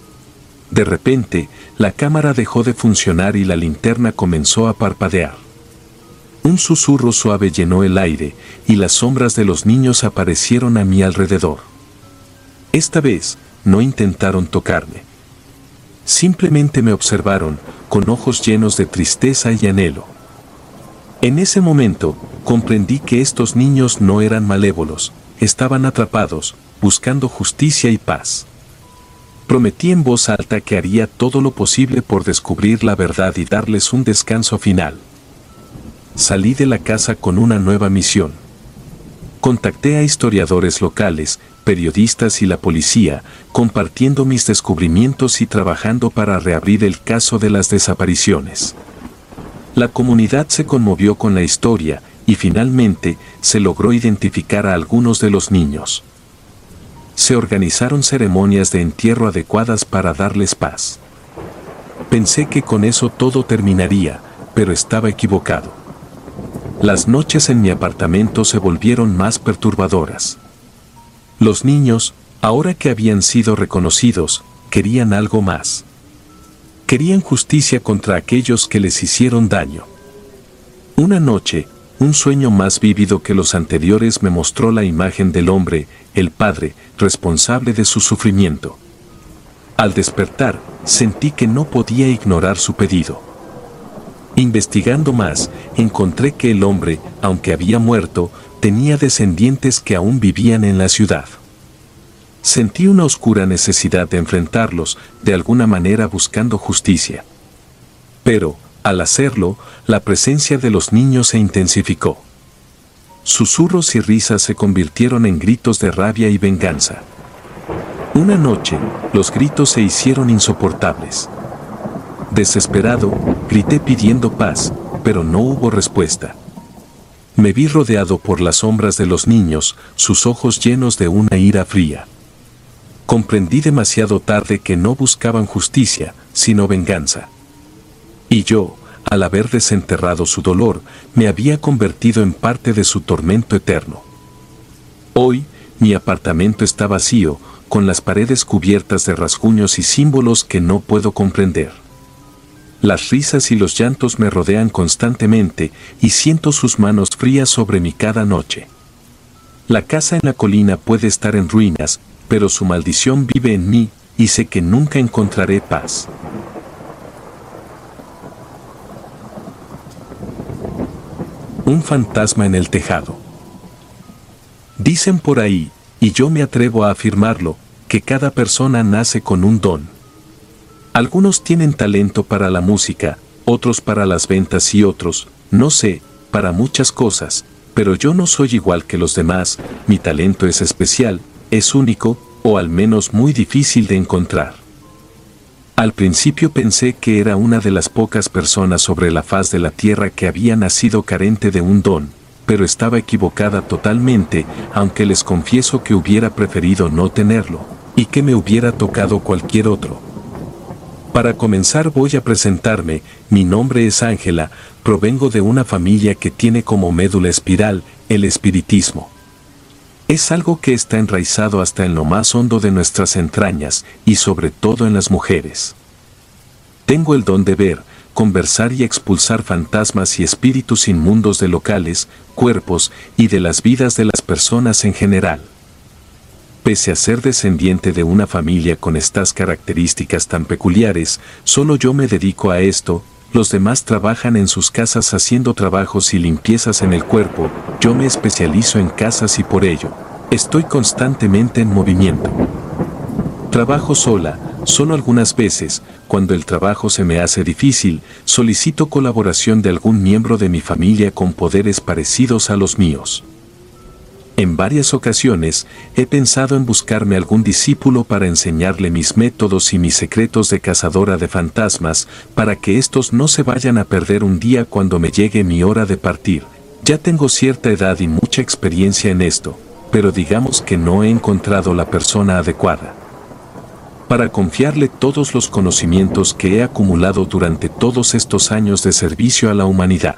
De repente, la cámara dejó de funcionar y la linterna comenzó a parpadear. Un susurro suave llenó el aire, y las sombras de los niños aparecieron a mi alrededor. Esta vez, no intentaron tocarme. Simplemente me observaron, con ojos llenos de tristeza y anhelo. En ese momento, comprendí que estos niños no eran malévolos, estaban atrapados, buscando justicia y paz. Prometí en voz alta que haría todo lo posible por descubrir la verdad y darles un descanso final. Salí de la casa con una nueva misión. Contacté a historiadores locales, periodistas y la policía, compartiendo mis descubrimientos y trabajando para reabrir el caso de las desapariciones. La comunidad se conmovió con la historia y finalmente se logró identificar a algunos de los niños. Se organizaron ceremonias de entierro adecuadas para darles paz. Pensé que con eso todo terminaría, pero estaba equivocado. Las noches en mi apartamento se volvieron más perturbadoras. Los niños, ahora que habían sido reconocidos, querían algo más. Querían justicia contra aquellos que les hicieron daño. Una noche, un sueño más vívido que los anteriores me mostró la imagen del hombre, el padre, responsable de su sufrimiento. Al despertar, sentí que no podía ignorar su pedido. Investigando más, encontré que el hombre, aunque había muerto, tenía descendientes que aún vivían en la ciudad. Sentí una oscura necesidad de enfrentarlos, de alguna manera buscando justicia. Pero, al hacerlo, la presencia de los niños se intensificó. Susurros y risas se convirtieron en gritos de rabia y venganza. Una noche, los gritos se hicieron insoportables. Desesperado, grité pidiendo paz, pero no hubo respuesta. Me vi rodeado por las sombras de los niños, sus ojos llenos de una ira fría. Comprendí demasiado tarde que no buscaban justicia, sino venganza. Y yo, al haber desenterrado su dolor, me había convertido en parte de su tormento eterno. Hoy, mi apartamento está vacío, con las paredes cubiertas de rasguños y símbolos que no puedo comprender. Las risas y los llantos me rodean constantemente y siento sus manos frías sobre mí cada noche. La casa en la colina puede estar en ruinas, pero su maldición vive en mí y sé que nunca encontraré paz. Un fantasma en el tejado. Dicen por ahí, y yo me atrevo a afirmarlo, que cada persona nace con un don. Algunos tienen talento para la música, otros para las ventas y otros, no sé, para muchas cosas, pero yo no soy igual que los demás, mi talento es especial, es único, o al menos muy difícil de encontrar. Al principio pensé que era una de las pocas personas sobre la faz de la tierra que había nacido carente de un don, pero estaba equivocada totalmente, aunque les confieso que hubiera preferido no tenerlo, y que me hubiera tocado cualquier otro. Para comenzar voy a presentarme, mi nombre es Ángela, provengo de una familia que tiene como médula espiral el espiritismo. Es algo que está enraizado hasta en lo más hondo de nuestras entrañas y sobre todo en las mujeres. Tengo el don de ver, conversar y expulsar fantasmas y espíritus inmundos de locales, cuerpos y de las vidas de las personas en general. Pese a ser descendiente de una familia con estas características tan peculiares, solo yo me dedico a esto. Los demás trabajan en sus casas haciendo trabajos y limpiezas en el cuerpo, yo me especializo en casas y por ello, estoy constantemente en movimiento. Trabajo sola, solo algunas veces, cuando el trabajo se me hace difícil, solicito colaboración de algún miembro de mi familia con poderes parecidos a los míos. En varias ocasiones, he pensado en buscarme algún discípulo para enseñarle mis métodos y mis secretos de cazadora de fantasmas, para que estos no se vayan a perder un día cuando me llegue mi hora de partir. Ya tengo cierta edad y mucha experiencia en esto, pero digamos que no he encontrado la persona adecuada para confiarle todos los conocimientos que he acumulado durante todos estos años de servicio a la humanidad.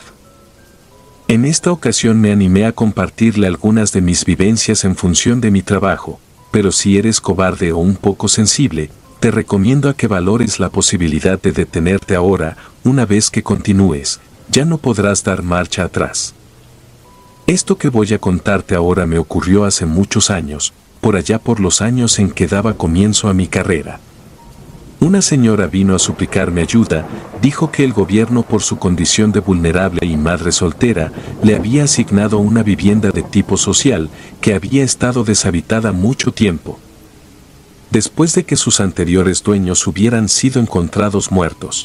En esta ocasión me animé a compartirle algunas de mis vivencias en función de mi trabajo, pero si eres cobarde o un poco sensible, te recomiendo a que valores la posibilidad de detenerte ahora. Una vez que continúes, ya no podrás dar marcha atrás. Esto que voy a contarte ahora me ocurrió hace muchos años, por allá por los años en que daba comienzo a mi carrera. Una señora vino a suplicarme ayuda, dijo que el gobierno, por su condición de vulnerable y madre soltera, le había asignado una vivienda de tipo social que había estado deshabitada mucho tiempo, después de que sus anteriores dueños hubieran sido encontrados muertos.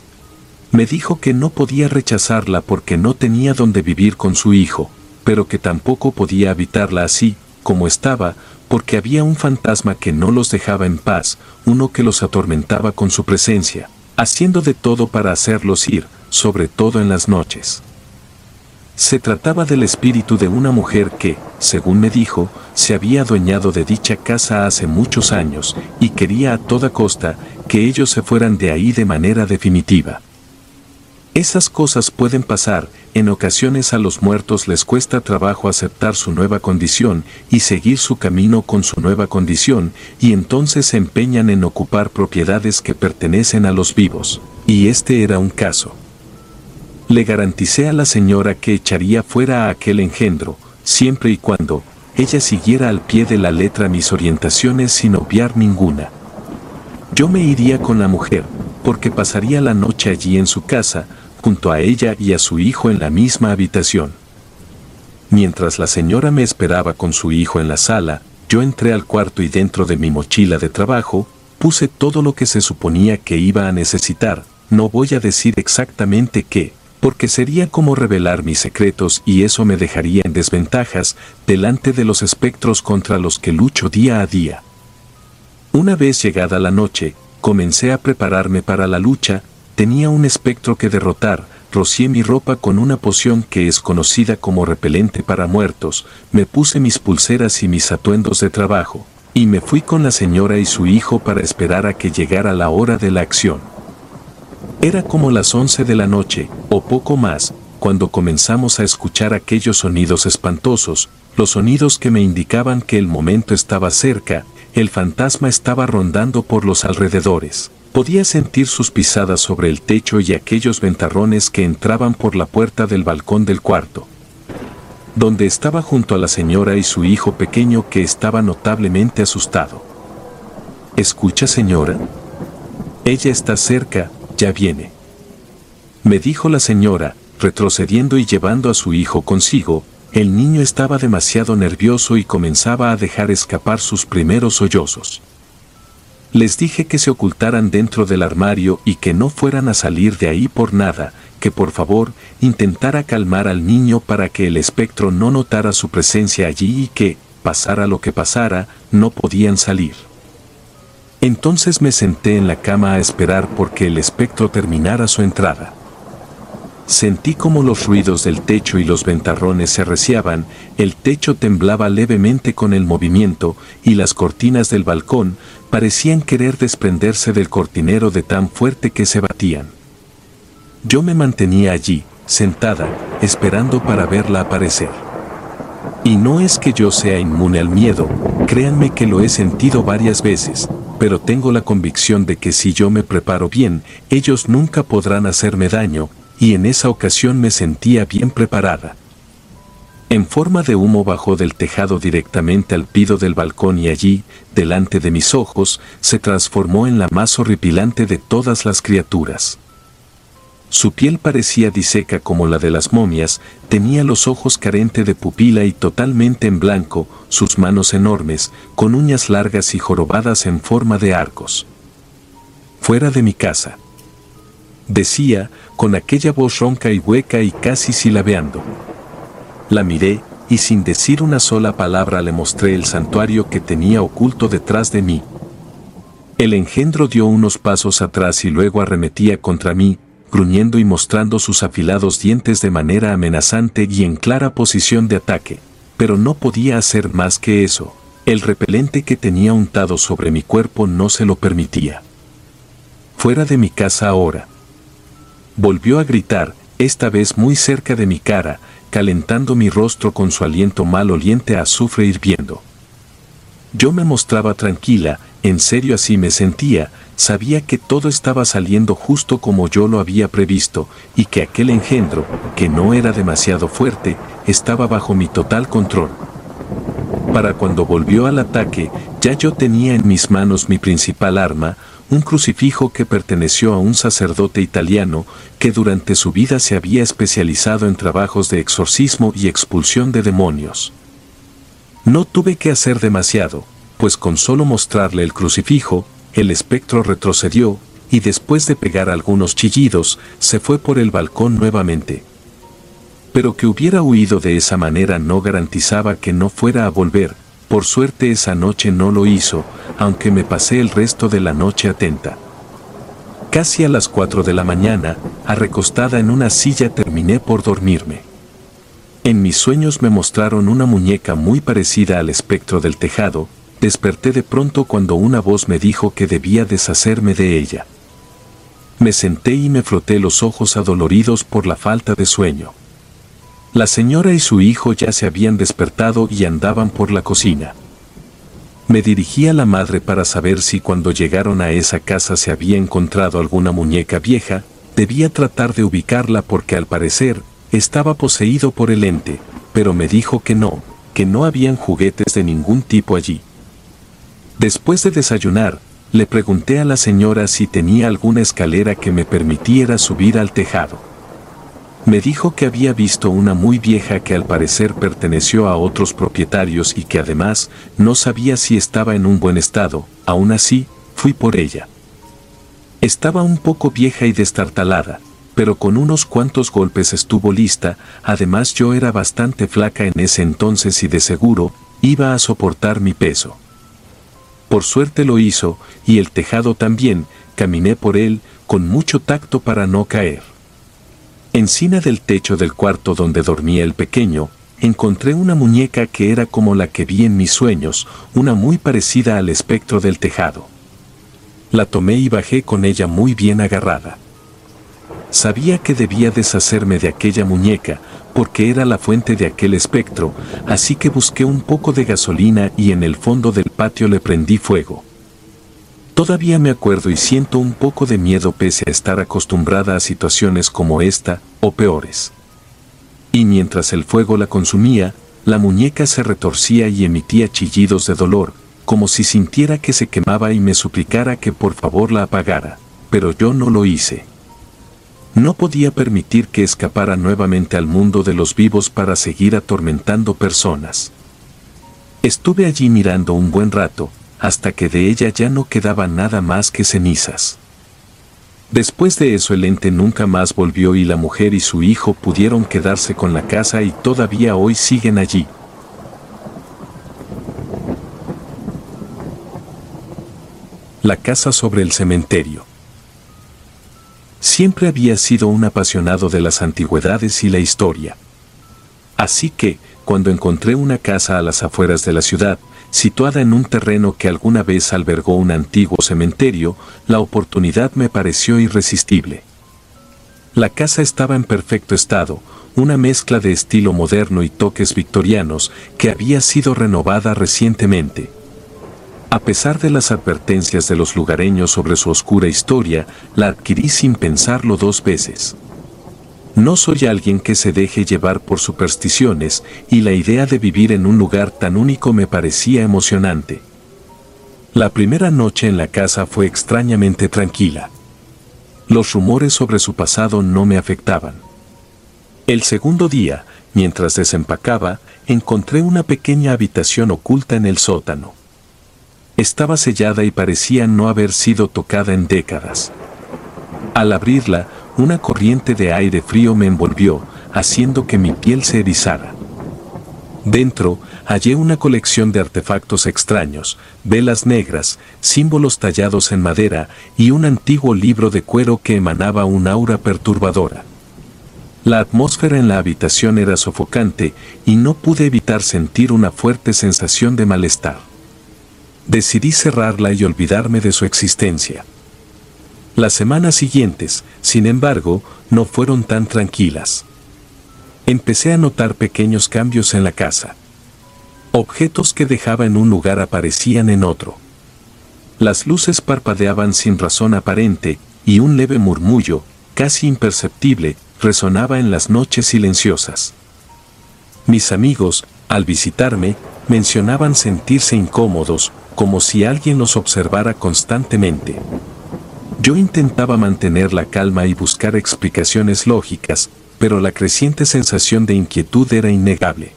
Me dijo que no podía rechazarla porque no tenía donde vivir con su hijo, pero que tampoco podía habitarla así, como estaba, porque había un fantasma que no los dejaba en paz, uno que los atormentaba con su presencia, haciendo de todo para hacerlos ir, sobre todo en las noches. Se trataba del espíritu de una mujer que, según me dijo, se había adueñado de dicha casa hace muchos años y quería a toda costa que ellos se fueran de ahí de manera definitiva. Esas cosas pueden pasar. En ocasiones a los muertos les cuesta trabajo aceptar su nueva condición y seguir su camino con su nueva condición, y entonces se empeñan en ocupar propiedades que pertenecen a los vivos, y este era un caso. Le garanticé a la señora que echaría fuera a aquel engendro, siempre y cuando ella siguiera al pie de la letra mis orientaciones sin obviar ninguna. Yo me iría con la mujer, porque pasaría la noche allí en su casa, junto a ella y a su hijo en la misma habitación. Mientras la señora me esperaba con su hijo en la sala, yo entré al cuarto y dentro de mi mochila de trabajo, puse todo lo que se suponía que iba a necesitar. No voy a decir exactamente qué, porque sería como revelar mis secretos y eso me dejaría en desventajas delante de los espectros contra los que lucho día a día. Una vez llegada la noche, comencé a prepararme para la lucha. Tenía un espectro que derrotar, rocié mi ropa con una poción que es conocida como repelente para muertos, me puse mis pulseras y mis atuendos de trabajo, y me fui con la señora y su hijo para esperar a que llegara la hora de la acción. Era como las once de la noche, o poco más, cuando comenzamos a escuchar aquellos sonidos espantosos, los sonidos que me indicaban que el momento estaba cerca. El fantasma estaba rondando por los alrededores. Podía sentir sus pisadas sobre el techo y aquellos ventarrones que entraban por la puerta del balcón del cuarto, donde estaba junto a la señora y su hijo pequeño, que estaba notablemente asustado. «¿Escucha, señora? Ella está cerca, ya viene», me dijo la señora, retrocediendo y llevando a su hijo consigo. El niño estaba demasiado nervioso y comenzaba a dejar escapar sus primeros sollozos. Les dije que se ocultaran dentro del armario y que no fueran a salir de ahí por nada, que por favor intentara calmar al niño para que el espectro no notara su presencia allí y que, pasara lo que pasara, no podían salir. Entonces me senté en la cama a esperar porque el espectro terminara su entrada. Sentí como los ruidos del techo y los ventarrones se arreciaban, el techo temblaba levemente con el movimiento y las cortinas del balcón parecían querer desprenderse del cortinero de tan fuerte que se batían. Yo me mantenía allí, sentada, esperando para verla aparecer. Y no es que yo sea inmune al miedo, créanme que lo he sentido varias veces, pero tengo la convicción de que si yo me preparo bien, ellos nunca podrán hacerme daño, y en esa ocasión me sentía bien preparada. En forma de humo bajó del tejado directamente al piso del balcón y allí, delante de mis ojos, se transformó en la más horripilante de todas las criaturas. Su piel parecía diseca como la de las momias, tenía los ojos carente de pupila y totalmente en blanco, sus manos enormes, con uñas largas y jorobadas en forma de arcos. «Fuera de mi casa», decía, con aquella voz ronca y hueca y casi silabeando. La miré, y sin decir una sola palabra le mostré el santuario que tenía oculto detrás de mí. El engendro dio unos pasos atrás y luego arremetía contra mí, gruñendo y mostrando sus afilados dientes de manera amenazante y en clara posición de ataque, pero no podía hacer más que eso. El repelente que tenía untado sobre mi cuerpo no se lo permitía. Fuera de mi casa ahora. Volvió a gritar, esta vez muy cerca de mi cara, calentando mi rostro con su aliento maloliente a azufre hirviendo. Yo me mostraba tranquila, en serio así me sentía, sabía que todo estaba saliendo justo como yo lo había previsto, y que aquel engendro, que no era demasiado fuerte, estaba bajo mi total control. Para cuando volvió al ataque, ya yo tenía en mis manos mi principal arma, un crucifijo que perteneció a un sacerdote italiano que durante su vida se había especializado en trabajos de exorcismo y expulsión de demonios. No tuve que hacer demasiado, pues con solo mostrarle el crucifijo, el espectro retrocedió, y después de pegar algunos chillidos, se fue por el balcón nuevamente. Pero que hubiera huido de esa manera no garantizaba que no fuera a volver. Por suerte esa noche no lo hizo, aunque me pasé el resto de la noche atenta. Casi a las cuatro de la mañana, arrecostada en una silla terminé por dormirme. En mis sueños me mostraron una muñeca muy parecida al espectro del tejado. Desperté de pronto cuando una voz me dijo que debía deshacerme de ella. Me senté y me froté los ojos adoloridos por la falta de sueño. La señora y su hijo ya se habían despertado y andaban por la cocina. Me dirigí a la madre para saber si cuando llegaron a esa casa se había encontrado alguna muñeca vieja. Debía tratar de ubicarla porque al parecer estaba poseído por el ente, pero me dijo que no, que no habían juguetes de ningún tipo allí. Después de desayunar, le pregunté a la señora si tenía alguna escalera que me permitiera subir al tejado. Me dijo que había visto una muy vieja que al parecer perteneció a otros propietarios y que además no sabía si estaba en un buen estado. Aún así, fui por ella. Estaba un poco vieja y destartalada, pero con unos cuantos golpes estuvo lista. Además yo era bastante flaca en ese entonces y de seguro iba a soportar mi peso. Por suerte lo hizo, y el tejado también. Caminé por él con mucho tacto para no caer. Encima del techo del cuarto donde dormía el pequeño, encontré una muñeca que era como la que vi en mis sueños, una muy parecida al espectro del tejado. La tomé y bajé con ella muy bien agarrada. Sabía que debía deshacerme de aquella muñeca, porque era la fuente de aquel espectro, así que busqué un poco de gasolina y en el fondo del patio le prendí fuego. Todavía me acuerdo y siento un poco de miedo pese a estar acostumbrada a situaciones como esta, o peores. Y mientras el fuego la consumía, la muñeca se retorcía y emitía chillidos de dolor, como si sintiera que se quemaba y me suplicara que por favor la apagara, pero yo no lo hice. No podía permitir que escapara nuevamente al mundo de los vivos para seguir atormentando personas. Estuve allí mirando un buen rato, hasta que de ella ya no quedaba nada más que cenizas. Después de eso el ente nunca más volvió y la mujer y su hijo pudieron quedarse con la casa y todavía hoy siguen allí. La casa sobre el cementerio. Siempre había sido un apasionado de las antigüedades y la historia. Así que, cuando encontré una casa a las afueras de la ciudad, situada en un terreno que alguna vez albergó un antiguo cementerio, la oportunidad me pareció irresistible. La casa estaba en perfecto estado, una mezcla de estilo moderno y toques victorianos que había sido renovada recientemente. A pesar de las advertencias de los lugareños sobre su oscura historia, la adquirí sin pensarlo dos veces. No soy alguien que se deje llevar por supersticiones, y la idea de vivir en un lugar tan único me parecía emocionante. La primera noche en la casa fue extrañamente tranquila. Los rumores sobre su pasado no me afectaban. El segundo día, mientras desempacaba, encontré una pequeña habitación oculta en el sótano. Estaba sellada y parecía no haber sido tocada en décadas. Al abrirla, una corriente de aire frío me envolvió, haciendo que mi piel se erizara. Dentro, hallé una colección de artefactos extraños, velas negras, símbolos tallados en madera y un antiguo libro de cuero que emanaba un aura perturbadora. La atmósfera en la habitación era sofocante y no pude evitar sentir una fuerte sensación de malestar. Decidí cerrarla y olvidarme de su existencia. Las semanas siguientes, sin embargo, no fueron tan tranquilas. Empecé a notar pequeños cambios en la casa. Objetos que dejaba en un lugar aparecían en otro. Las luces parpadeaban sin razón aparente y un leve murmullo, casi imperceptible, resonaba en las noches silenciosas. Mis amigos, al visitarme, mencionaban sentirse incómodos, como si alguien los observara constantemente. Yo intentaba mantener la calma y buscar explicaciones lógicas, pero la creciente sensación de inquietud era innegable.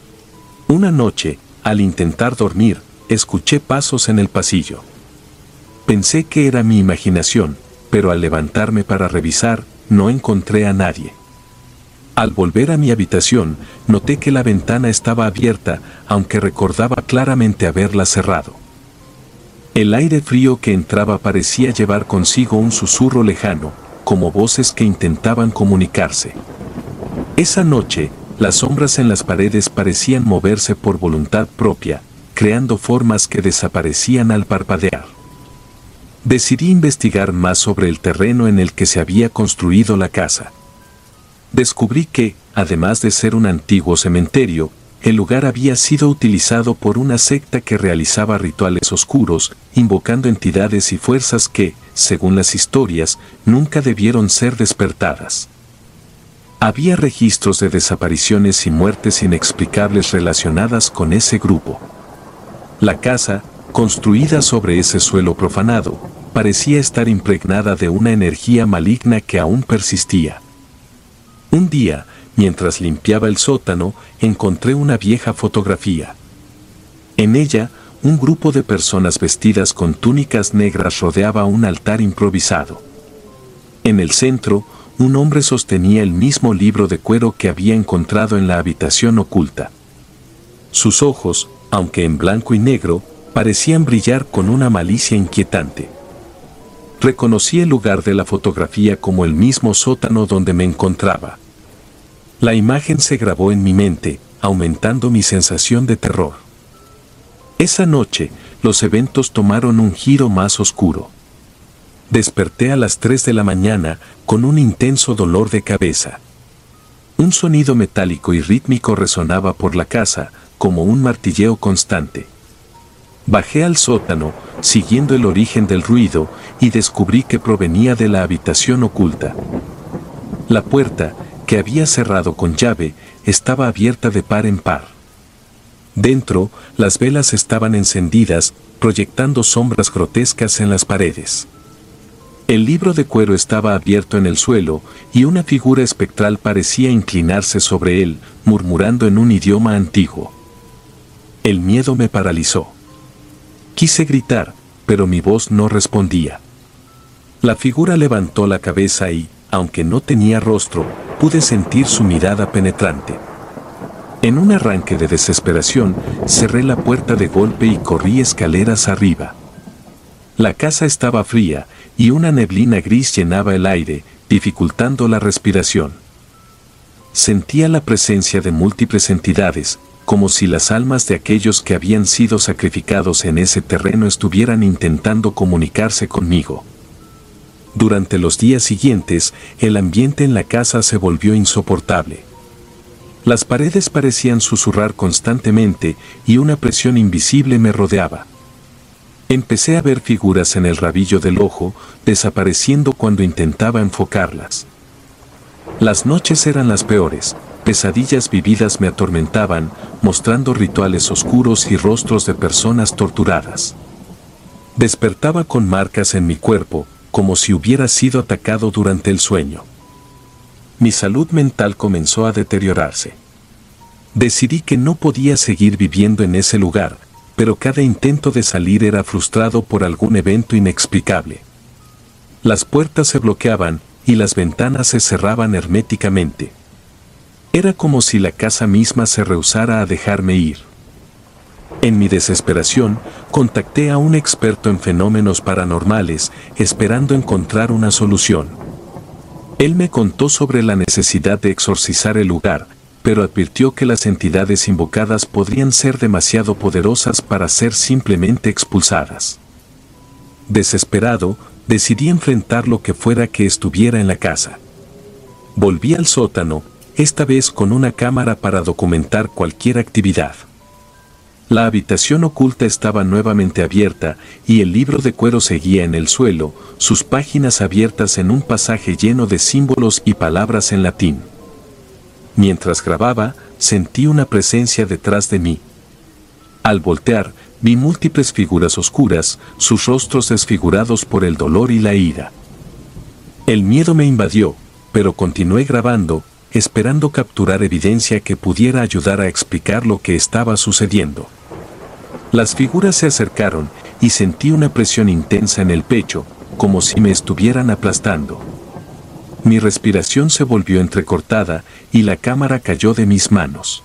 Una noche, al intentar dormir, escuché pasos en el pasillo. Pensé que era mi imaginación, pero al levantarme para revisar, no encontré a nadie. Al volver a mi habitación, noté que la ventana estaba abierta, aunque recordaba claramente haberla cerrado. El aire frío que entraba parecía llevar consigo un susurro lejano, como voces que intentaban comunicarse. Esa noche, las sombras en las paredes parecían moverse por voluntad propia, creando formas que desaparecían al parpadear. Decidí investigar más sobre el terreno en el que se había construido la casa. Descubrí que, además de ser un antiguo cementerio, el lugar había sido utilizado por una secta que realizaba rituales oscuros, invocando entidades y fuerzas que, según las historias, nunca debieron ser despertadas. Había registros de desapariciones y muertes inexplicables relacionadas con ese grupo. La casa, construida sobre ese suelo profanado, parecía estar impregnada de una energía maligna que aún persistía. Un día, mientras limpiaba el sótano, encontré una vieja fotografía. En ella, un grupo de personas vestidas con túnicas negras rodeaba un altar improvisado. En el centro, un hombre sostenía el mismo libro de cuero que había encontrado en la habitación oculta. Sus ojos, aunque en blanco y negro, parecían brillar con una malicia inquietante. Reconocí el lugar de la fotografía como el mismo sótano donde me encontraba. La imagen se grabó en mi mente, aumentando mi sensación de terror. Esa noche, los eventos tomaron un giro más oscuro. Desperté a las tres de la mañana con un intenso dolor de cabeza. Un sonido metálico y rítmico resonaba por la casa, como un martilleo constante. Bajé al sótano, siguiendo el origen del ruido, y descubrí que provenía de la habitación oculta. La puerta, que había cerrado con llave, estaba abierta de par en par. Dentro, las velas estaban encendidas, proyectando sombras grotescas en las paredes. El libro de cuero estaba abierto en el suelo, y una figura espectral parecía inclinarse sobre él, murmurando en un idioma antiguo. El miedo me paralizó. Quise gritar, pero mi voz no respondía. La figura levantó la cabeza y, aunque no tenía rostro, pude sentir su mirada penetrante. En un arranque de desesperación, cerré la puerta de golpe y corrí escaleras arriba. La casa estaba fría, y una neblina gris llenaba el aire, dificultando la respiración. Sentía la presencia de múltiples entidades, como si las almas de aquellos que habían sido sacrificados en ese terreno estuvieran intentando comunicarse conmigo. Durante los días siguientes, el ambiente en la casa se volvió insoportable. Las paredes parecían susurrar constantemente y una presión invisible me rodeaba. Empecé a ver figuras en el rabillo del ojo, desapareciendo cuando intentaba enfocarlas. Las noches eran las peores, pesadillas vividas me atormentaban, mostrando rituales oscuros y rostros de personas torturadas. Despertaba con marcas en mi cuerpo, como si hubiera sido atacado durante el sueño. Mi salud mental comenzó a deteriorarse. Decidí que no podía seguir viviendo en ese lugar, pero cada intento de salir era frustrado por algún evento inexplicable. Las puertas se bloqueaban y las ventanas se cerraban herméticamente. Era como si la casa misma se rehusara a dejarme ir. En mi desesperación, contacté a un experto en fenómenos paranormales, esperando encontrar una solución. Él me contó sobre la necesidad de exorcizar el lugar, pero advirtió que las entidades invocadas podrían ser demasiado poderosas para ser simplemente expulsadas. Desesperado, decidí enfrentar lo que fuera que estuviera en la casa. Volví al sótano, esta vez con una cámara para documentar cualquier actividad. La habitación oculta estaba nuevamente abierta y el libro de cuero seguía en el suelo, sus páginas abiertas en un pasaje lleno de símbolos y palabras en latín. Mientras grababa, sentí una presencia detrás de mí. Al voltear, vi múltiples figuras oscuras, sus rostros desfigurados por el dolor y la ira. El miedo me invadió, pero continué grabando, esperando capturar evidencia que pudiera ayudar a explicar lo que estaba sucediendo. Las figuras se acercaron y sentí una presión intensa en el pecho, como si me estuvieran aplastando. Mi respiración se volvió entrecortada y la cámara cayó de mis manos.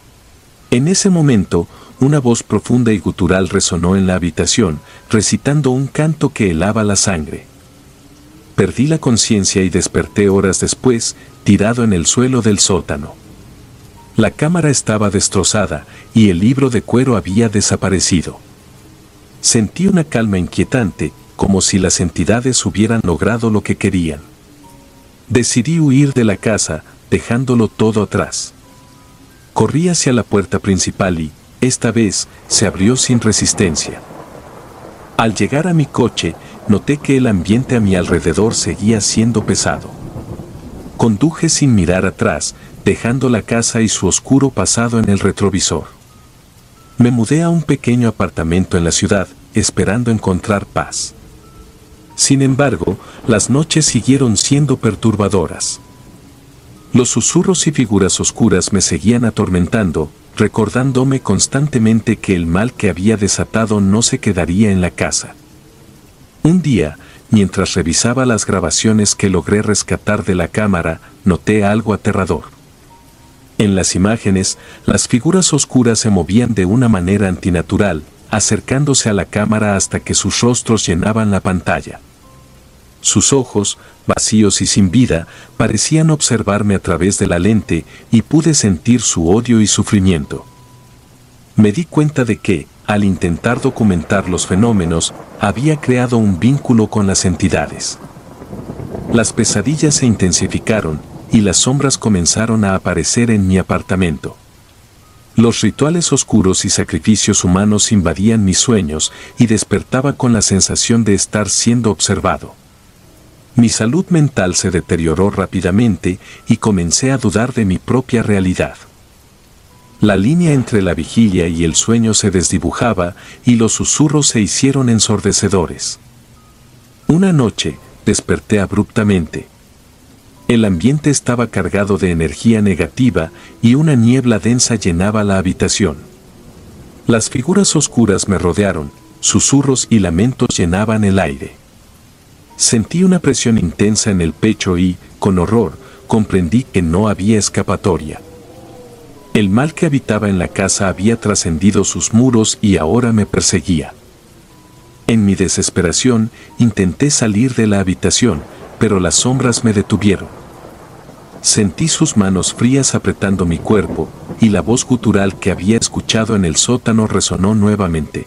En ese momento, una voz profunda y gutural resonó en la habitación, recitando un canto que helaba la sangre. Perdí la conciencia y desperté horas después, tirado en el suelo del sótano. La cámara estaba destrozada y el libro de cuero había desaparecido. Sentí una calma inquietante, como si las entidades hubieran logrado lo que querían. Decidí huir de la casa, dejándolo todo atrás. Corrí hacia la puerta principal y, esta vez, se abrió sin resistencia. Al llegar a mi coche, noté que el ambiente a mi alrededor seguía siendo pesado. Conduje sin mirar atrás, dejando la casa y su oscuro pasado en el retrovisor. Me mudé a un pequeño apartamento en la ciudad, esperando encontrar paz. Sin embargo, las noches siguieron siendo perturbadoras. Los susurros y figuras oscuras me seguían atormentando, recordándome constantemente que el mal que había desatado no se quedaría en la casa. Un día, mientras revisaba las grabaciones que logré rescatar de la cámara, noté algo aterrador. En las imágenes, las figuras oscuras se movían de una manera antinatural, acercándose a la cámara hasta que sus rostros llenaban la pantalla. Sus ojos, vacíos y sin vida, parecían observarme a través de la lente y pude sentir su odio y sufrimiento. Me di cuenta de que, al intentar documentar los fenómenos, había creado un vínculo con las entidades. Las pesadillas se intensificaron y las sombras comenzaron a aparecer en mi apartamento. Los rituales oscuros y sacrificios humanos invadían mis sueños y despertaba con la sensación de estar siendo observado. Mi salud mental se deterioró rápidamente y comencé a dudar de mi propia realidad. La línea entre la vigilia y el sueño se desdibujaba y los susurros se hicieron ensordecedores. Una noche, desperté abruptamente. El ambiente estaba cargado de energía negativa y una niebla densa llenaba la habitación. Las figuras oscuras me rodearon, susurros y lamentos llenaban el aire. Sentí una presión intensa en el pecho y, con horror, comprendí que no había escapatoria. El mal que habitaba en la casa había trascendido sus muros y ahora me perseguía. En mi desesperación, intenté salir de la habitación, pero las sombras me detuvieron. Sentí sus manos frías apretando mi cuerpo, y la voz gutural que había escuchado en el sótano resonó nuevamente.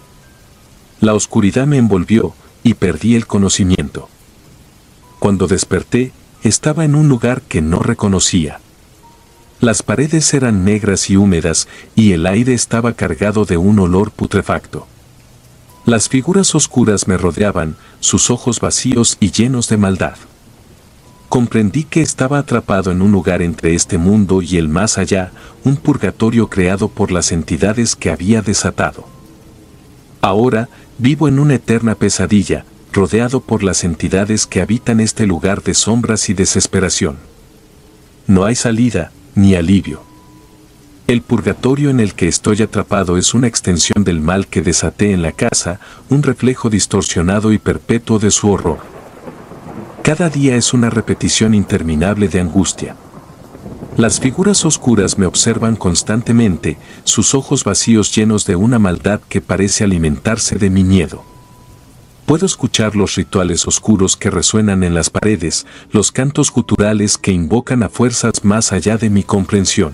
La oscuridad me envolvió, y perdí el conocimiento. Cuando desperté, estaba en un lugar que no reconocía. Las paredes eran negras y húmedas, y el aire estaba cargado de un olor putrefacto. Las figuras oscuras me rodeaban, sus ojos vacíos y llenos de maldad. Comprendí que estaba atrapado en un lugar entre este mundo y el más allá, un purgatorio creado por las entidades que había desatado. Ahora, vivo en una eterna pesadilla, rodeado por las entidades que habitan este lugar de sombras y desesperación. No hay salida, ni alivio. El purgatorio en el que estoy atrapado es una extensión del mal que desaté en la casa, un reflejo distorsionado y perpetuo de su horror. Cada día es una repetición interminable de angustia. Las figuras oscuras me observan constantemente, sus ojos vacíos llenos de una maldad que parece alimentarse de mi miedo. Puedo escuchar los rituales oscuros que resuenan en las paredes, los cantos guturales que invocan a fuerzas más allá de mi comprensión.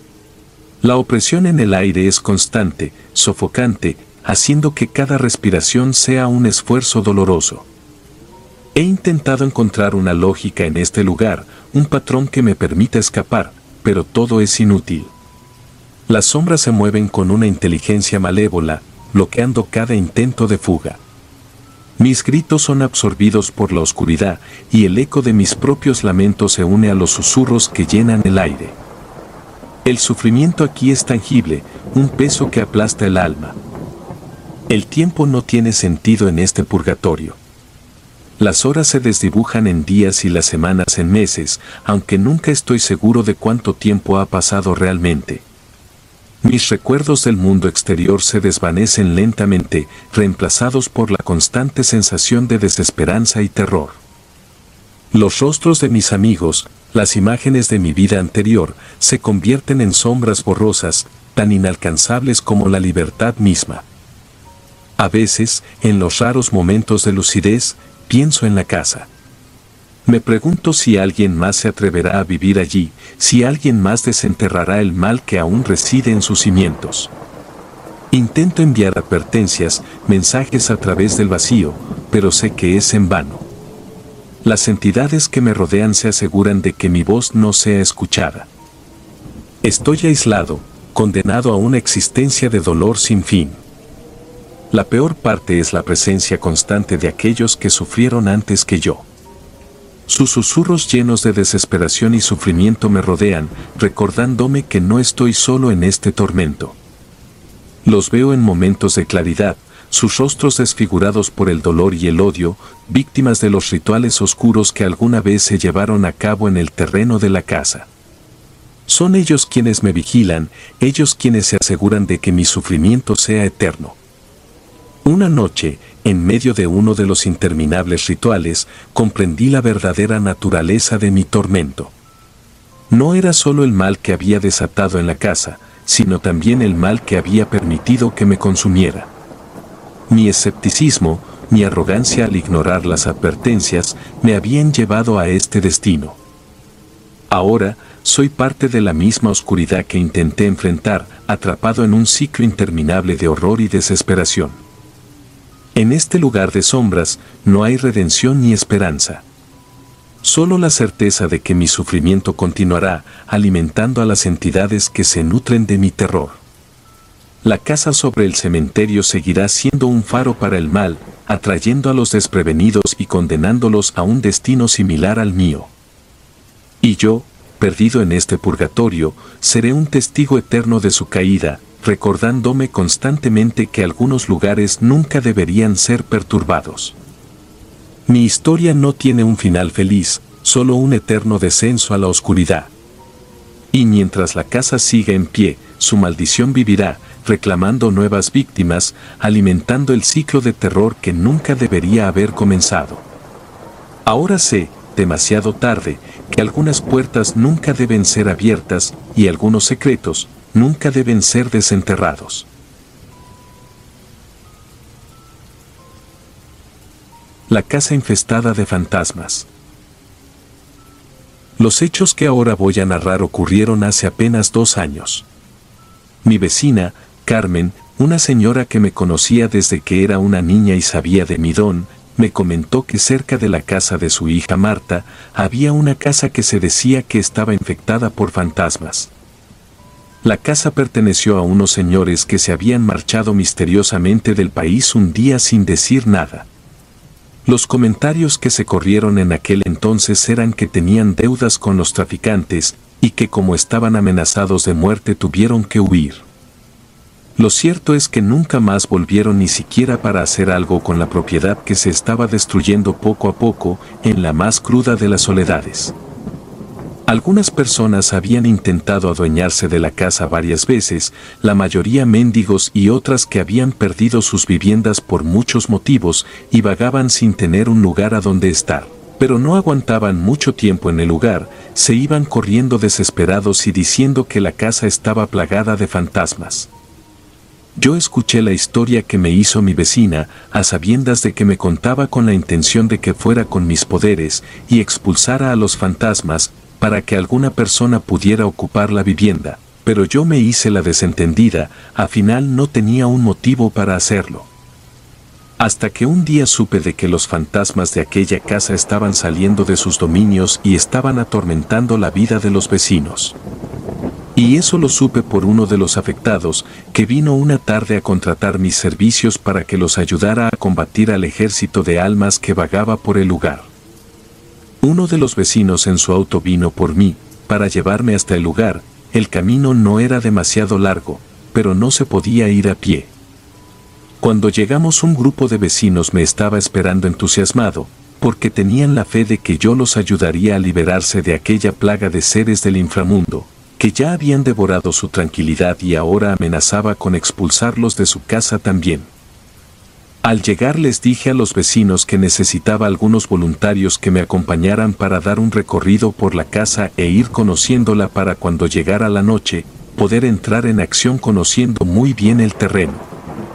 La opresión en el aire es constante, sofocante, haciendo que cada respiración sea un esfuerzo doloroso. He intentado encontrar una lógica en este lugar, un patrón que me permita escapar, pero todo es inútil. Las sombras se mueven con una inteligencia malévola, bloqueando cada intento de fuga. Mis gritos son absorbidos por la oscuridad y el eco de mis propios lamentos se une a los susurros que llenan el aire. El sufrimiento aquí es tangible, un peso que aplasta el alma. El tiempo no tiene sentido en este purgatorio. Las horas se desdibujan en días y las semanas en meses, aunque nunca estoy seguro de cuánto tiempo ha pasado realmente. Mis recuerdos del mundo exterior se desvanecen lentamente, reemplazados por la constante sensación de desesperanza y terror. Los rostros de mis amigos, las imágenes de mi vida anterior, se convierten en sombras borrosas, tan inalcanzables como la libertad misma. A veces, en los raros momentos de lucidez, pienso en la casa. Me pregunto si alguien más se atreverá a vivir allí, si alguien más desenterrará el mal que aún reside en sus cimientos. Intento enviar advertencias, mensajes a través del vacío, pero sé que es en vano. Las entidades que me rodean se aseguran de que mi voz no sea escuchada. Estoy aislado, condenado a una existencia de dolor sin fin. La peor parte es la presencia constante de aquellos que sufrieron antes que yo. Sus susurros llenos de desesperación y sufrimiento me rodean, recordándome que no estoy solo en este tormento. Los veo en momentos de claridad, sus rostros desfigurados por el dolor y el odio, víctimas de los rituales oscuros que alguna vez se llevaron a cabo en el terreno de la casa. Son ellos quienes me vigilan, ellos quienes se aseguran de que mi sufrimiento sea eterno. Una noche, en medio de uno de los interminables rituales, comprendí la verdadera naturaleza de mi tormento. No era solo el mal que había desatado en la casa, sino también el mal que había permitido que me consumiera. Mi escepticismo, mi arrogancia al ignorar las advertencias, me habían llevado a este destino. Ahora, soy parte de la misma oscuridad que intenté enfrentar, atrapado en un ciclo interminable de horror y desesperación. En este lugar de sombras, no hay redención ni esperanza. Solo la certeza de que mi sufrimiento continuará, alimentando a las entidades que se nutren de mi terror. La casa sobre el cementerio seguirá siendo un faro para el mal, atrayendo a los desprevenidos y condenándolos a un destino similar al mío. Y yo, perdido en este purgatorio, seré un testigo eterno de su caída, recordándome constantemente que algunos lugares nunca deberían ser perturbados. Mi historia no tiene un final feliz, solo un eterno descenso a la oscuridad. Y mientras la casa siga en pie, su maldición vivirá, reclamando nuevas víctimas, alimentando el ciclo de terror que nunca debería haber comenzado. Ahora sé, demasiado tarde, que algunas puertas nunca deben ser abiertas y algunos secretos nunca deben ser desenterrados. La casa infestada de fantasmas. Los hechos que ahora voy a narrar ocurrieron hace apenas dos años. Mi vecina, Carmen, una señora que me conocía desde que era una niña y sabía de mi don, me comentó que cerca de la casa de su hija Marta había una casa que se decía que estaba infectada por fantasmas. La casa perteneció a unos señores que se habían marchado misteriosamente del país un día sin decir nada. Los comentarios que se corrieron en aquel entonces eran que tenían deudas con los traficantes y que como estaban amenazados de muerte tuvieron que huir. Lo cierto es que nunca más volvieron ni siquiera para hacer algo con la propiedad que se estaba destruyendo poco a poco en la más cruda de las soledades. Algunas personas habían intentado adueñarse de la casa varias veces, la mayoría mendigos y otras que habían perdido sus viviendas por muchos motivos y vagaban sin tener un lugar a donde estar. pero no aguantaban mucho tiempo en el lugar, se iban corriendo desesperados y diciendo que la casa estaba plagada de fantasmas. Yo escuché la historia que me hizo mi vecina, a sabiendas de que me contaba con la intención de que fuera con mis poderes y expulsara a los fantasmas para que alguna persona pudiera ocupar la vivienda, pero yo me hice la desentendida, al final no tenía un motivo para hacerlo. Hasta que un día supe de que los fantasmas de aquella casa estaban saliendo de sus dominios y estaban atormentando la vida de los vecinos. Y eso lo supe por uno de los afectados, que vino una tarde a contratar mis servicios para que los ayudara a combatir al ejército de almas que vagaba por el lugar. Uno de los vecinos en su auto vino por mí, para llevarme hasta el lugar. El camino no era demasiado largo, pero no se podía ir a pie. Cuando llegamos, un grupo de vecinos me estaba esperando entusiasmado, porque tenían la fe de que yo los ayudaría a liberarse de aquella plaga de seres del inframundo, que ya habían devorado su tranquilidad y ahora amenazaba con expulsarlos de su casa también. Al llegar les dije a los vecinos que necesitaba algunos voluntarios que me acompañaran para dar un recorrido por la casa e ir conociéndola para cuando llegara la noche, poder entrar en acción conociendo muy bien el terreno.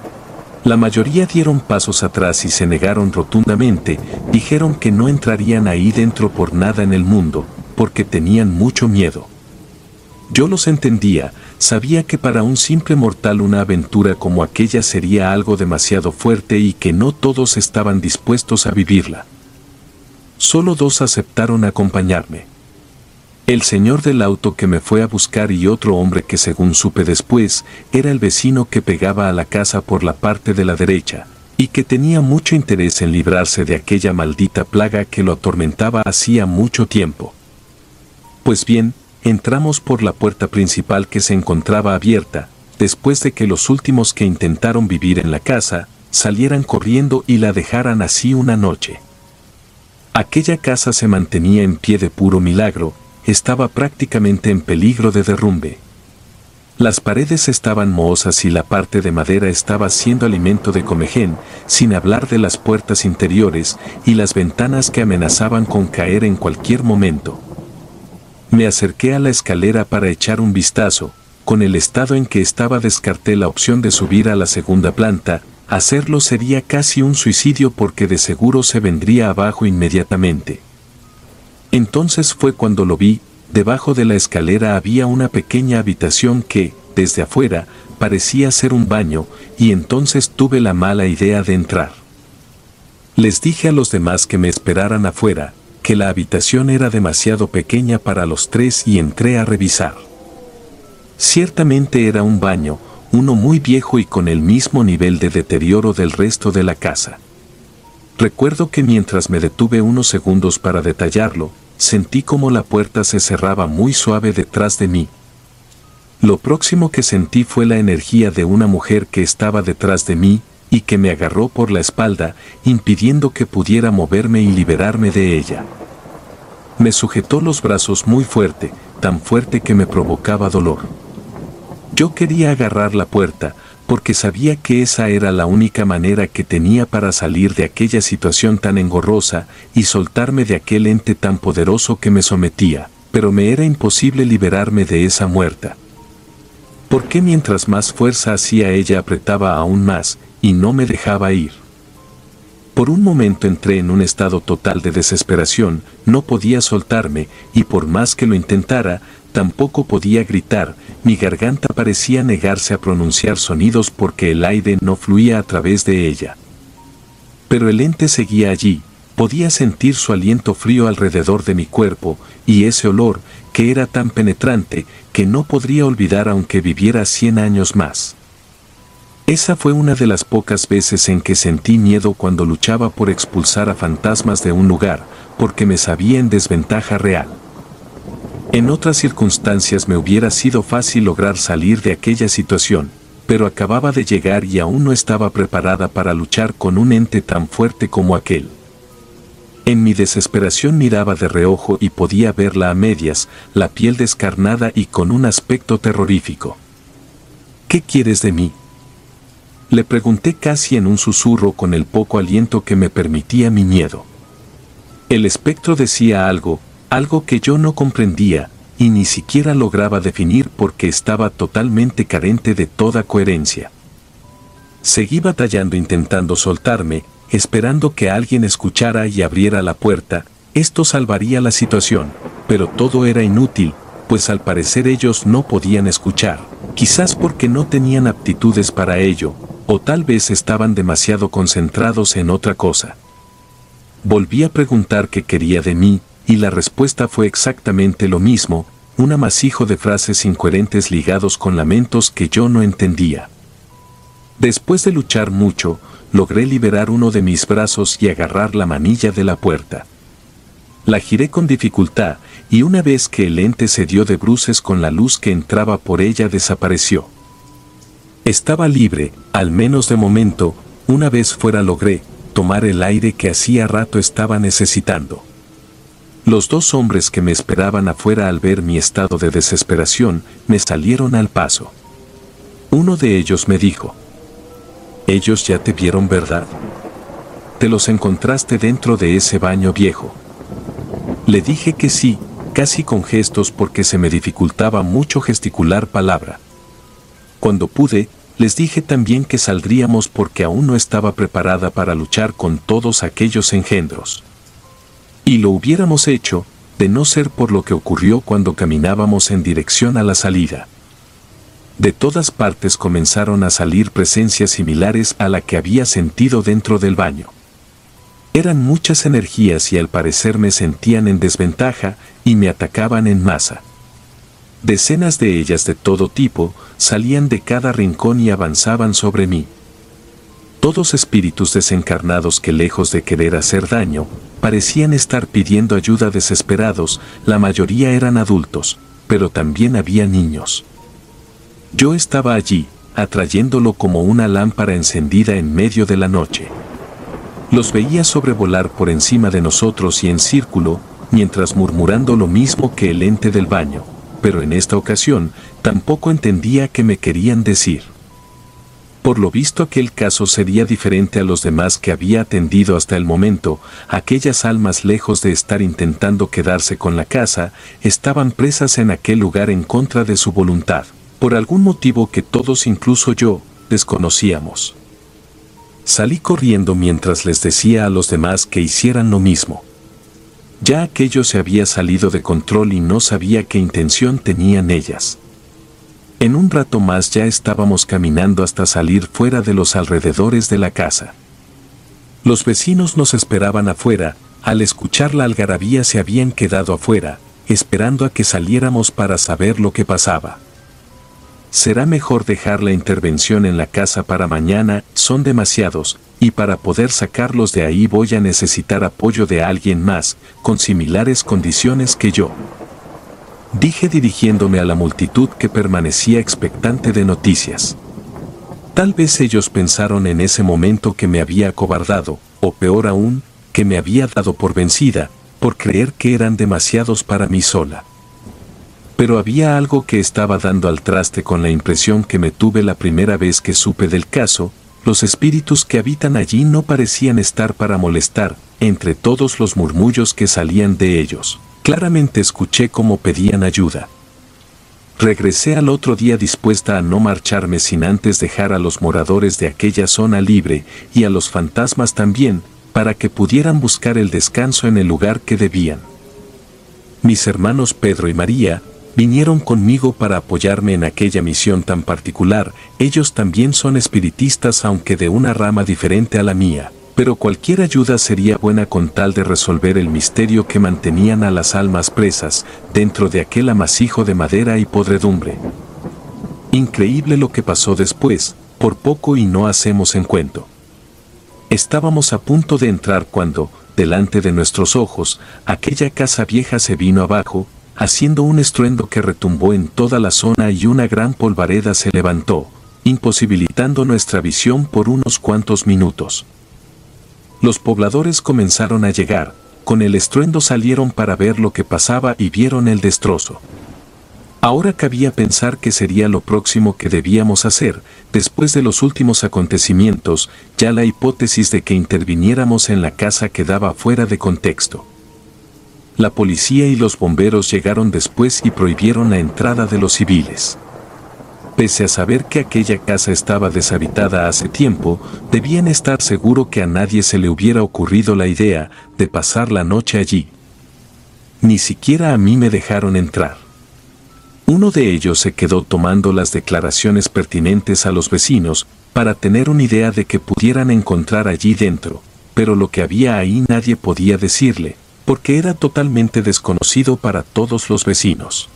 La mayoría dieron pasos atrás y se negaron rotundamente, dijeron que no entrarían ahí dentro por nada en el mundo, porque tenían mucho miedo. Yo los entendía, sabía que para un simple mortal una aventura como aquella sería algo demasiado fuerte y que no todos estaban dispuestos a vivirla. Solo dos aceptaron acompañarme. El señor del auto que me fue a buscar y otro hombre que, según supe después, era el vecino que pegaba a la casa por la parte de la derecha, y que tenía mucho interés en librarse de aquella maldita plaga que lo atormentaba hacía mucho tiempo. Pues bien, entramos por la puerta principal que se encontraba abierta, después de que los últimos que intentaron vivir en la casa, salieran corriendo y la dejaran así una noche. Aquella casa se mantenía en pie de puro milagro, estaba prácticamente en peligro de derrumbe. Las paredes estaban mohosas y la parte de madera estaba siendo alimento de comején, sin hablar de las puertas interiores y las ventanas que amenazaban con caer en cualquier momento. Me acerqué a la escalera para echar un vistazo. Con el estado en que estaba descarté la opción de subir a la segunda planta. Hacerlo sería casi un suicidio porque de seguro se vendría abajo inmediatamente. Entonces fue cuando lo vi. Debajo de la escalera había una pequeña habitación que, desde afuera, parecía ser un baño, y entonces tuve la mala idea de entrar. Les dije a los demás que me esperaran afuera, que la habitación era demasiado pequeña para los tres y entré a revisar. Ciertamente era un baño, uno muy viejo y con el mismo nivel de deterioro del resto de la casa. Recuerdo que mientras me detuve unos segundos para detallarlo, sentí como la puerta se cerraba muy suave detrás de mí. Lo próximo que sentí fue la energía de una mujer que estaba detrás de mí y que me agarró por la espalda, impidiendo que pudiera moverme y liberarme de ella. Me sujetó los brazos muy fuerte, tan fuerte que me provocaba dolor. Yo quería agarrar la puerta, porque sabía que esa era la única manera que tenía para salir de aquella situación tan engorrosa y soltarme de aquel ente tan poderoso que me sometía, pero me era imposible liberarme de esa muerta. Porque mientras más fuerza hacía ella apretaba aún más, y no me dejaba ir. Por un momento entré en un estado total de desesperación, no podía soltarme, y por más que lo intentara, tampoco podía gritar, mi garganta parecía negarse a pronunciar sonidos porque el aire no fluía a través de ella. Pero el ente seguía allí, podía sentir su aliento frío alrededor de mi cuerpo, y ese olor, que era tan penetrante, que no podría olvidar aunque viviera cien años más. Esa fue una de las pocas veces en que sentí miedo cuando luchaba por expulsar a fantasmas de un lugar, porque me sabía en desventaja real. En otras circunstancias me hubiera sido fácil lograr salir de aquella situación, pero acababa de llegar y aún no estaba preparada para luchar con un ente tan fuerte como aquel. En mi desesperación miraba de reojo y podía verla a medias, la piel descarnada y con un aspecto terrorífico. ¿Qué quieres de mí?, le pregunté casi en un susurro con el poco aliento que me permitía mi miedo. El espectro decía algo, algo que yo no comprendía, y ni siquiera lograba definir porque estaba totalmente carente de toda coherencia. Seguí batallando intentando soltarme, esperando que alguien escuchara y abriera la puerta. Esto salvaría la situación, pero todo era inútil, pues al parecer ellos no podían escuchar, quizás porque no tenían aptitudes para ello, o tal vez estaban demasiado concentrados en otra cosa. Volví a preguntar qué quería de mí, y la respuesta fue exactamente lo mismo, un amasijo de frases incoherentes ligados con lamentos que yo no entendía. Después de luchar mucho, logré liberar uno de mis brazos y agarrar la manilla de la puerta. La giré con dificultad, y una vez que el ente se dio de bruces con la luz que entraba por ella desapareció. Estaba libre, al menos de momento, una vez fuera logré tomar el aire que hacía rato estaba necesitando. Los dos hombres que me esperaban afuera al ver mi estado de desesperación, me salieron al paso. Uno de ellos me dijo: «Ellos ya te vieron, ¿verdad? Te los encontraste dentro de ese baño viejo». Le dije que sí, casi con gestos porque se me dificultaba mucho gesticular palabra. Cuando pude, les dije también que saldríamos porque aún no estaba preparada para luchar con todos aquellos engendros. Y lo hubiéramos hecho, de no ser por lo que ocurrió cuando caminábamos en dirección a la salida. De todas partes comenzaron a salir presencias similares a la que había sentido dentro del baño. Eran muchas energías y al parecer me sentían en desventaja y me atacaban en masa. Decenas de ellas de todo tipo salían de cada rincón y avanzaban sobre mí. Todos espíritus desencarnados que lejos de querer hacer daño, parecían estar pidiendo ayuda desesperados. La mayoría eran adultos, pero también había niños. Yo estaba allí, atrayéndolo como una lámpara encendida en medio de la noche. Los veía sobrevolar por encima de nosotros y en círculo, mientras murmurando lo mismo que el ente del baño, pero en esta ocasión tampoco entendía qué me querían decir. Por lo visto aquel caso sería diferente a los demás que había atendido hasta el momento. Aquellas almas, lejos de estar intentando quedarse con la casa, estaban presas en aquel lugar en contra de su voluntad, por algún motivo que todos, incluso yo, desconocíamos. Salí corriendo mientras les decía a los demás que hicieran lo mismo. Ya aquello se había salido de control y no sabía qué intención tenían ellas. En un rato más ya estábamos caminando hasta salir fuera de los alrededores de la casa. Los vecinos nos esperaban afuera. Al escuchar la algarabía se habían quedado afuera, esperando a que saliéramos para saber lo que pasaba. Será mejor dejar la intervención en la casa para mañana, son demasiados, y para poder sacarlos de ahí voy a necesitar apoyo de alguien más, con similares condiciones que yo. Dije dirigiéndome a la multitud que permanecía expectante de noticias. Tal vez ellos pensaron en ese momento que me había acobardado, o peor aún, que me había dado por vencida, por creer que eran demasiados para mí sola. Pero había algo que estaba dando al traste con la impresión que me tuve la primera vez que supe del caso. Los espíritus que habitan allí no parecían estar para molestar. Entre todos los murmullos que salían de ellos, claramente escuché cómo pedían ayuda. Regresé al otro día dispuesta a no marcharme sin antes dejar a los moradores de aquella zona libre, y a los fantasmas también, para que pudieran buscar el descanso en el lugar que debían. Mis hermanos Pedro y María vinieron conmigo para apoyarme en aquella misión tan particular. Ellos también son espiritistas, aunque de una rama diferente a la mía, pero cualquier ayuda sería buena con tal de resolver el misterio que mantenían a las almas presas dentro de aquel amasijo de madera y podredumbre. Increíble lo que pasó después, por poco y no hacemos en cuento. Estábamos a punto de entrar cuando, delante de nuestros ojos, aquella casa vieja se vino abajo, haciendo un estruendo que retumbó en toda la zona y una gran polvareda se levantó, imposibilitando nuestra visión por unos cuantos minutos. Los pobladores comenzaron a llegar, con el estruendo salieron para ver lo que pasaba y vieron el destrozo. Ahora cabía pensar qué sería lo próximo que debíamos hacer, después de los últimos acontecimientos. Ya la hipótesis de que interviniéramos en la casa quedaba fuera de contexto. La policía y los bomberos llegaron después y prohibieron la entrada de los civiles. Pese a saber que aquella casa estaba deshabitada hace tiempo, debían estar seguro que a nadie se le hubiera ocurrido la idea de pasar la noche allí. Ni siquiera a mí me dejaron entrar. Uno de ellos se quedó tomando las declaraciones pertinentes a los vecinos para tener una idea de que pudieran encontrar allí dentro, pero lo que había ahí nadie podía decirle, porque era totalmente desconocido para todos los vecinos.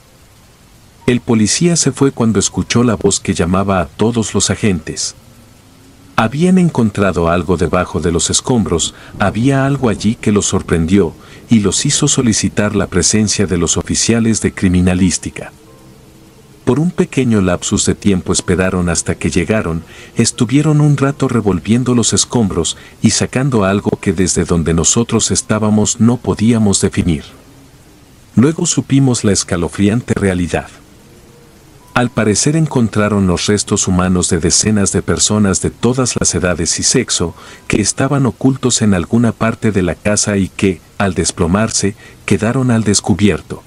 El policía se fue cuando escuchó la voz que llamaba a todos los agentes. Habían encontrado algo debajo de los escombros, había algo allí que los sorprendió y los hizo solicitar la presencia de los oficiales de criminalística. Por un pequeño lapsus de tiempo esperaron hasta que llegaron, estuvieron un rato revolviendo los escombros y sacando algo que desde donde nosotros estábamos no podíamos definir. Luego supimos la escalofriante realidad. Al parecer encontraron los restos humanos de decenas de personas de todas las edades y sexo que estaban ocultos en alguna parte de la casa y que, al desplomarse, quedaron al descubierto.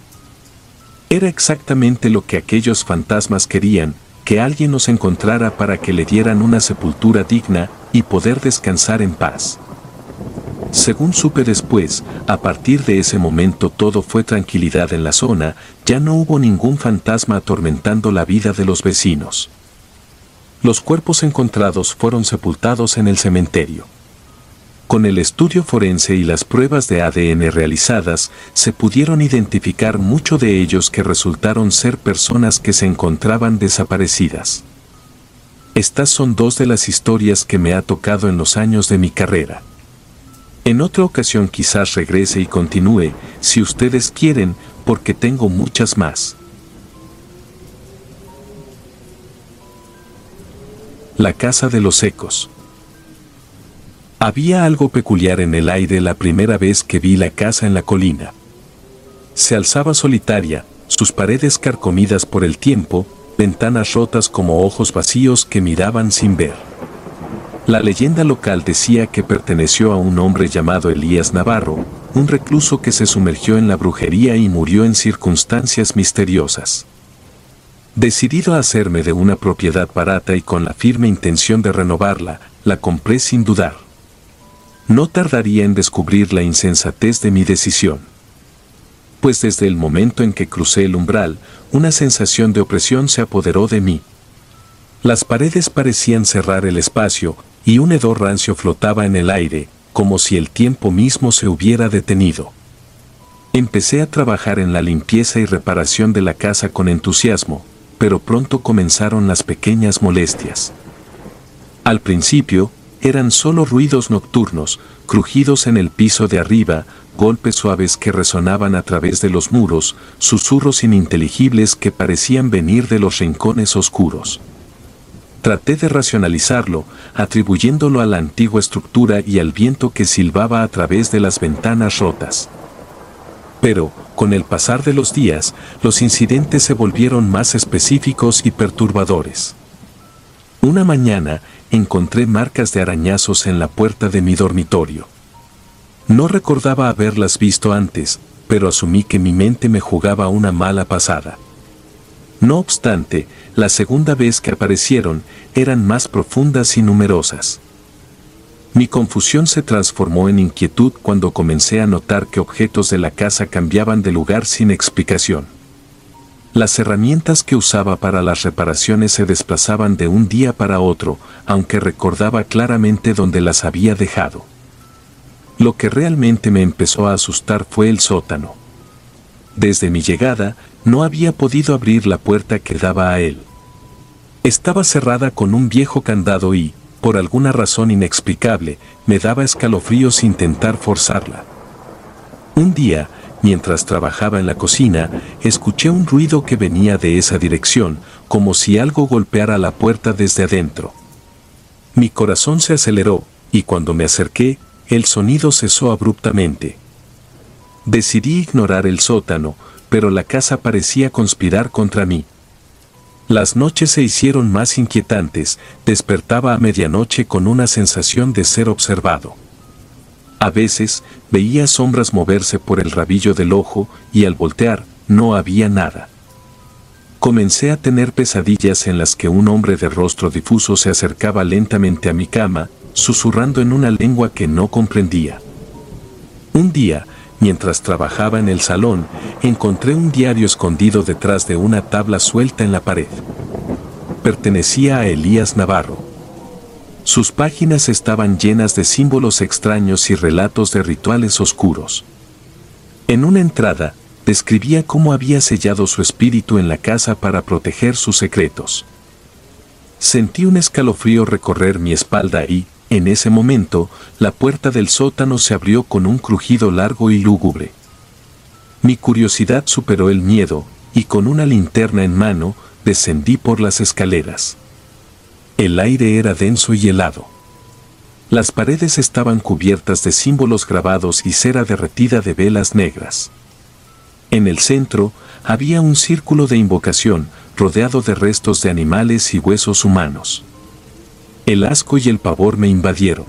Era exactamente lo que aquellos fantasmas querían, que alguien nos encontrara para que le dieran una sepultura digna y poder descansar en paz. Según supe después, a partir de ese momento todo fue tranquilidad en la zona, ya no hubo ningún fantasma atormentando la vida de los vecinos. Los cuerpos encontrados fueron sepultados en el cementerio. Con el estudio forense y las pruebas de A D N realizadas, se pudieron identificar muchos de ellos que resultaron ser personas que se encontraban desaparecidas. Estas son dos de las historias que me ha tocado en los años de mi carrera. En otra ocasión quizás regrese y continúe, si ustedes quieren, porque tengo muchas más. La casa de los ecos. Había algo peculiar en el aire la primera vez que vi la casa en la colina. Se alzaba solitaria, sus paredes carcomidas por el tiempo, ventanas rotas como ojos vacíos que miraban sin ver. La leyenda local decía que perteneció a un hombre llamado Elías Navarro, un recluso que se sumergió en la brujería y murió en circunstancias misteriosas. Decidido a hacerme de una propiedad barata y con la firme intención de renovarla, la compré sin dudar. No tardaría en descubrir la insensatez de mi decisión. Pues desde el momento en que crucé el umbral, una sensación de opresión se apoderó de mí. Las paredes parecían cerrar el espacio, y un hedor rancio flotaba en el aire, como si el tiempo mismo se hubiera detenido. Empecé a trabajar en la limpieza y reparación de la casa con entusiasmo, pero pronto comenzaron las pequeñas molestias. Al principio, eran solo ruidos nocturnos, crujidos en el piso de arriba, golpes suaves que resonaban a través de los muros, susurros ininteligibles que parecían venir de los rincones oscuros. Traté de racionalizarlo, atribuyéndolo a la antigua estructura y al viento que silbaba a través de las ventanas rotas. Pero, con el pasar de los días, los incidentes se volvieron más específicos y perturbadores. Una mañana, encontré marcas de arañazos en la puerta de mi dormitorio. No recordaba haberlas visto antes, pero asumí que mi mente me jugaba una mala pasada. No obstante, la segunda vez que aparecieron, eran más profundas y numerosas. Mi confusión se transformó en inquietud cuando comencé a notar que objetos de la casa cambiaban de lugar sin explicación. Las herramientas que usaba para las reparaciones se desplazaban de un día para otro, aunque recordaba claramente dónde las había dejado. Lo que realmente me empezó a asustar fue el sótano. Desde mi llegada, no había podido abrir la puerta que daba a él. Estaba cerrada con un viejo candado y, por alguna razón inexplicable, me daba escalofríos intentar forzarla. Un día, mientras trabajaba en la cocina, escuché un ruido que venía de esa dirección, como si algo golpeara la puerta desde adentro. Mi corazón se aceleró, y cuando me acerqué, el sonido cesó abruptamente. Decidí ignorar el sótano, pero la casa parecía conspirar contra mí. Las noches se hicieron más inquietantes, despertaba a medianoche con una sensación de ser observado. A veces, veía sombras moverse por el rabillo del ojo y al voltear, no había nada. Comencé a tener pesadillas en las que un hombre de rostro difuso se acercaba lentamente a mi cama, susurrando en una lengua que no comprendía. Un día, mientras trabajaba en el salón, encontré un diario escondido detrás de una tabla suelta en la pared. Pertenecía a Elías Navarro. Sus páginas estaban llenas de símbolos extraños y relatos de rituales oscuros. En una entrada, describía cómo había sellado su espíritu en la casa para proteger sus secretos. Sentí un escalofrío recorrer mi espalda y, en ese momento, la puerta del sótano se abrió con un crujido largo y lúgubre. Mi curiosidad superó el miedo, y con una linterna en mano, descendí por las escaleras. El aire era denso y helado. Las paredes estaban cubiertas de símbolos grabados y cera derretida de velas negras. En el centro, había un círculo de invocación, rodeado de restos de animales y huesos humanos. El asco y el pavor me invadieron.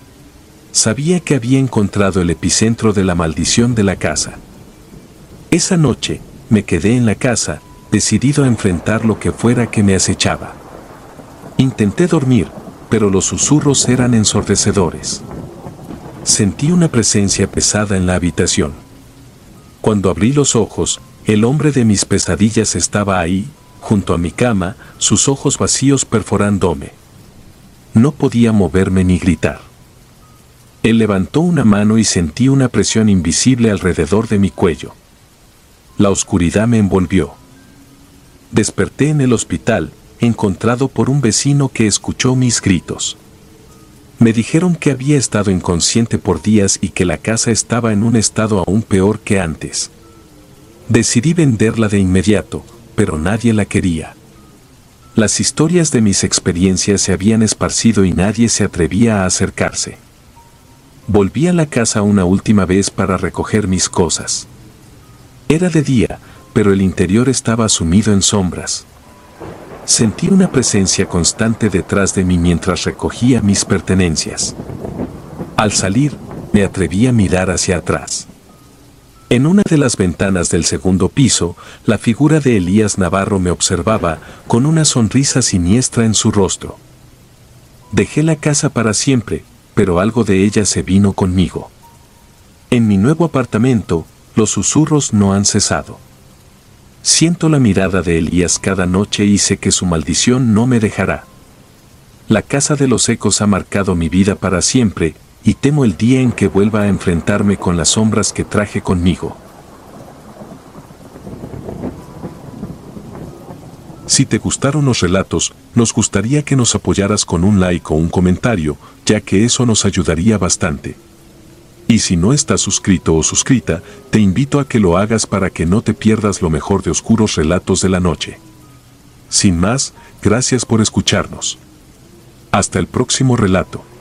Sabía que había encontrado el epicentro de la maldición de la casa. Esa noche, me quedé en la casa, decidido a enfrentar lo que fuera que me acechaba. Intenté dormir, pero los susurros eran ensordecedores. Sentí una presencia pesada en la habitación. Cuando abrí los ojos, el hombre de mis pesadillas estaba ahí, junto a mi cama, sus ojos vacíos perforándome. No podía moverme ni gritar. Él levantó una mano y sentí una presión invisible alrededor de mi cuello. La oscuridad me envolvió. Desperté en el hospital, encontrado por un vecino que escuchó mis gritos. Me dijeron que había estado inconsciente por días y que la casa estaba en un estado aún peor que antes. Decidí venderla de inmediato, pero nadie la quería. Las historias de mis experiencias se habían esparcido y nadie se atrevía a acercarse. Volví a la casa una última vez para recoger mis cosas. Era de día, pero el interior estaba sumido en sombras. Sentí una presencia constante detrás de mí mientras recogía mis pertenencias. Al salir, me atreví a mirar hacia atrás. En una de las ventanas del segundo piso, la figura de Elías Navarro me observaba, con una sonrisa siniestra en su rostro. Dejé la casa para siempre, pero algo de ella se vino conmigo. En mi nuevo apartamento, los susurros no han cesado. Siento la mirada de Elías cada noche y sé que su maldición no me dejará. La casa de los ecos ha marcado mi vida para siempre, y temo el día en que vuelva a enfrentarme con las sombras que traje conmigo. Si te gustaron los relatos, nos gustaría que nos apoyaras con un like o un comentario, ya que eso nos ayudaría bastante. Y si no estás suscrito o suscrita, te invito a que lo hagas para que no te pierdas lo mejor de Oscuros Relatos de la Noche. Sin más, gracias por escucharnos. Hasta el próximo relato.